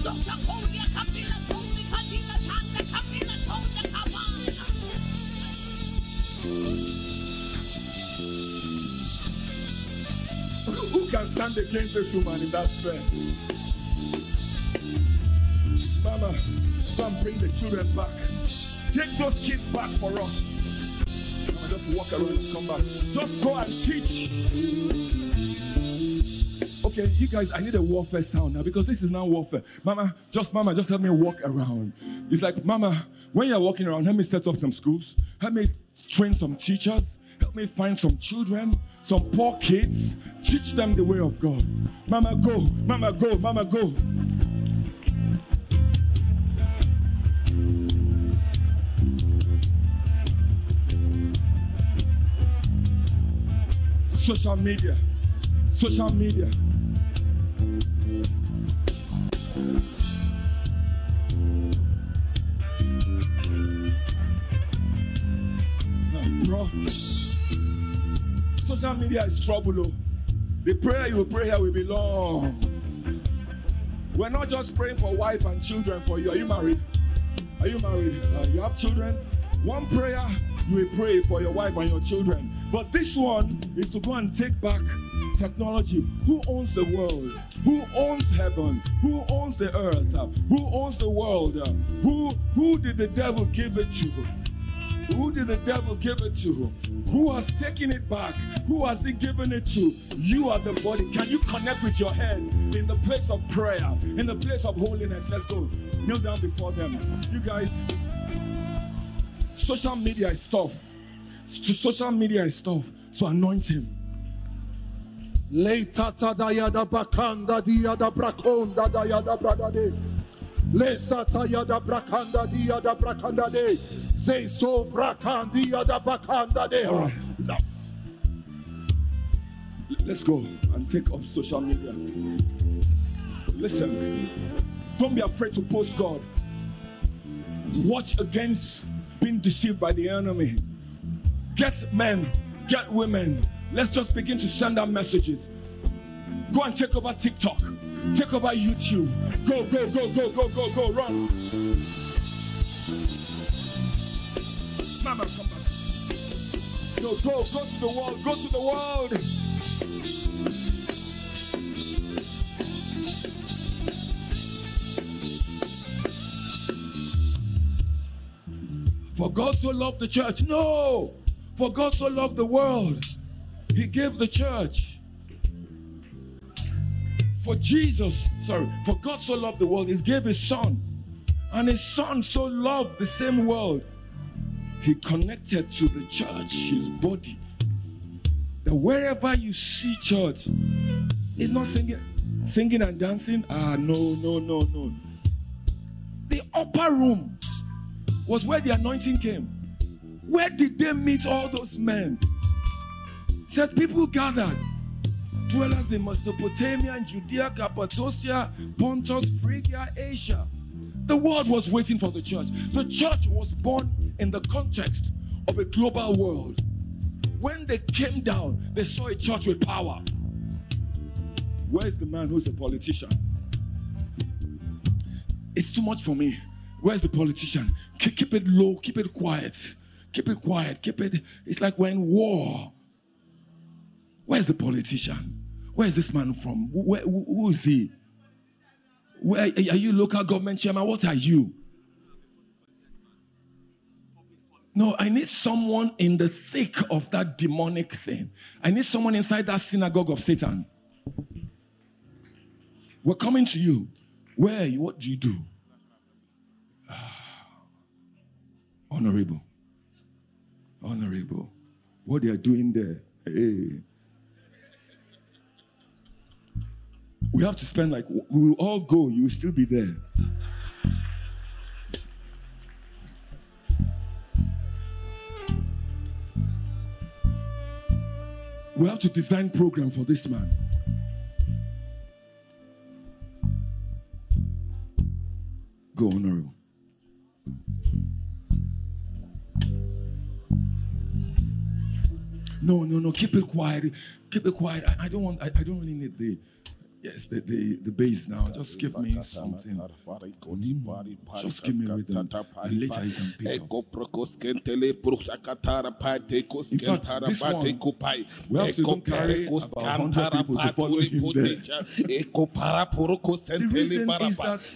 Who can stand against this woman in that sphere? Mama, go and bring the children back. Take those kids back for us. Mama, just walk around and come back. Just go and teach. Okay, you guys, I need a warfare sound now because this is now warfare. Mama, just Mama, just help me walk around. It's like, Mama, when you're walking around, help me set up some schools. Help me train some teachers. Help me find some children, some poor kids. Teach them the way of God. Mama, go. Mama, go. Mama, go. Social media. Social media. Now, bro. Social media is trouble. Oh. The prayer you will pray here will be long. We're not just praying for wife and children for you. Are you married? Are you married? Uh, you have children? One prayer you will pray for your wife and your children. But this one is to go and take back technology. Who owns the world? Who owns heaven? Who owns the earth? Who owns the world? Who, who did the devil give it to? Who did the devil give it to? Who has taken it back? Who has he given it to? You are the body. Can you connect with your head in the place of prayer, in the place of holiness? Let's go. Kneel down before them. You guys, social media is tough. Social media is tough. So anoint him. Leitata dayada bakanda diada brakonda dayada bradade. Lesata yada brakanda diada brakanda de. Say so brakandi yada bakanda de. Right. No. Let's go and take up social media. Listen, don't be afraid to post God. Watch against being deceived by the enemy. Get men, get women. Let's just begin to send out messages. Go and take over TikTok. Take over YouTube. Go, go, go, go, go, go, go, run. Mama, come back. Go, go, go to the world. Go to the world. For God so loved the church. No. For God so loved the world. He gave the church. For Jesus, sorry, for God so loved the world, he gave his son. And his son so loved the same world. He connected to the church, his body. That wherever you see church, he's not singing. Singing and dancing? Ah, no, no, no, no. The upper room was where the anointing came. Where did they meet all those men? It says people gathered. Dwellers in Mesopotamia and Judea, Cappadocia, Pontus, Phrygia, Asia. The world was waiting for the church. The church was born in the context of a global world. When they came down, they saw a church with power. Where's the man who's a politician? It's too much for me. Where's the politician? Keep, keep it low, keep it quiet. Keep it quiet, keep it. It's like we're in war. Where's the politician? Where's this man from? Where, who, who is he? Where, are you local government chairman? What are you? No, I need someone in the thick of that demonic thing. I need someone inside that synagogue of Satan. We're coming to you. Where are you? What do you do? Honorable. Honorable. What they are doing there. Hey. We have to spend like, we will all go, you will still be there. We have to design program for this man. Go, honorable. No, no, no, keep it quiet. Keep it quiet. I, I don't want, I, I don't really need the, yes, the, the, the bass now. Just give me something. Just give me rhythm. And later you can pick up. In fact, this one, we have to don't carry about one hundred people to follow him there. The reason is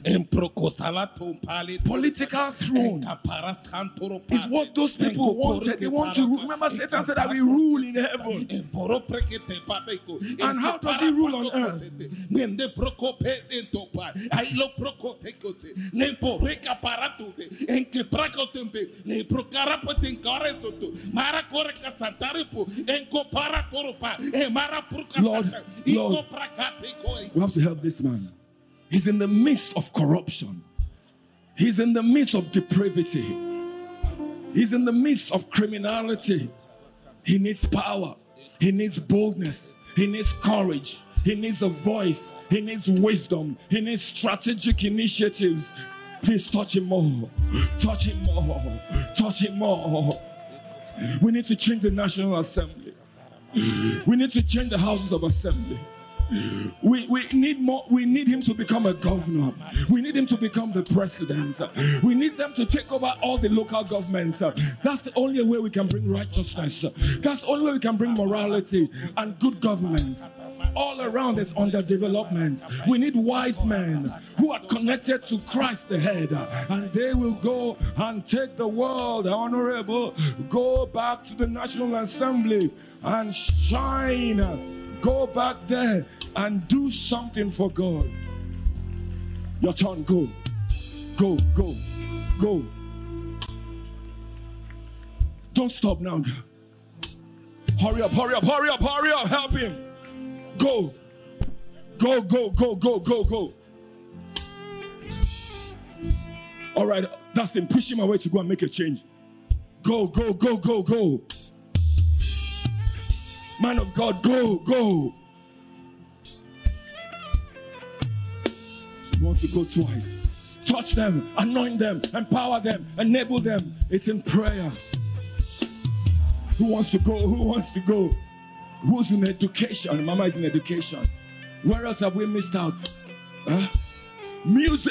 that political throne is what those people wanted. They want to rule. Remember, Satan said that we rule in heaven. And how does he rule on earth? Lord, Lord, we have to help this man. He's in the midst of corruption. He's in the midst of depravity. He's in the midst of criminality. He needs power. He needs boldness. He needs courage. He needs a voice. He needs wisdom. He needs strategic initiatives. Please touch him more. Touch him more. Touch him more. We need to change the National Assembly. We need to change the houses of assembly. We, we need more. We need him to become a governor. We need him to become the president. We need them to take over all the local governments. That's the only way we can bring righteousness. That's the only way we can bring morality and good government. All around is underdevelopment. We need wise men who are connected to Christ the head, and they will go and take the world, honorable, go back to the National Assembly and shine. Go back there and do something for God. Your turn, go. Go, go, go. Don't stop now. Hurry up, hurry up, hurry up, hurry up. Help him. Go. Go, go, go, go, go, go. All right, that's him. Push him away to go and make a change. Go, go, go, go, go. Man of God, go, go. You want to go twice. Touch them, anoint them, empower them, enable them. It's in prayer. Who wants to go? Who wants to go? Who's in education? Mama is in education. Where else have we missed out? Huh? Music.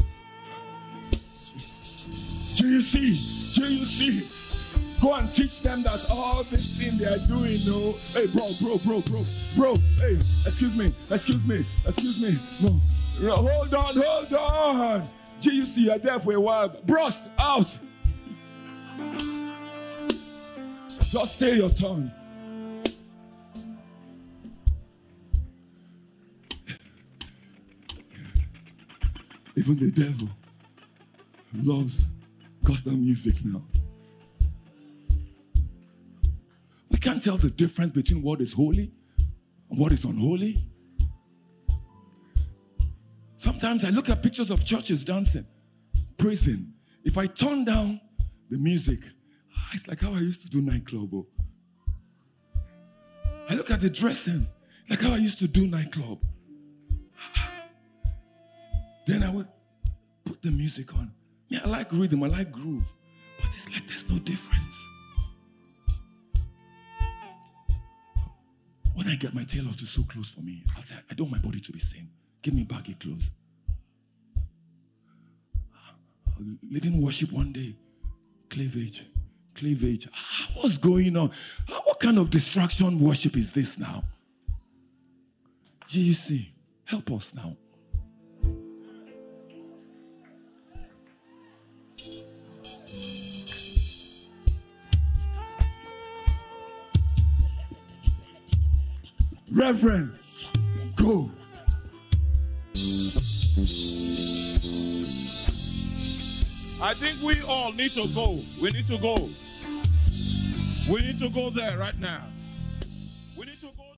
G U C. G U C. Go and teach them that all this thing they are doing, no. Hey, bro, bro, bro, bro, bro. Hey, excuse me, excuse me, excuse me. No. No, hold on, hold on. G U C, you're there for a while. Bros, out. Just stay your turn. Even the devil loves gospel music now. We can't tell the difference between what is holy and what is unholy. Sometimes I look at pictures of churches dancing, praising. If I turn down the music, it's like how I used to do nightclub. Oh. I look at the dressing, like how I used to do nightclub. Then I would put the music on. Yeah, I like rhythm, I like groove, but it's like there's no difference. When I get my tailor to sew clothes for me, I'll say, I don't want my body to be seen. Give me baggy clothes. Leading worship one day, cleavage, cleavage. Ah, what's going on? Ah, what kind of distraction worship is this now? G U C, help us now. Reverend, go. I think we all need to go. We need to go. We need to go there right now. We need to go.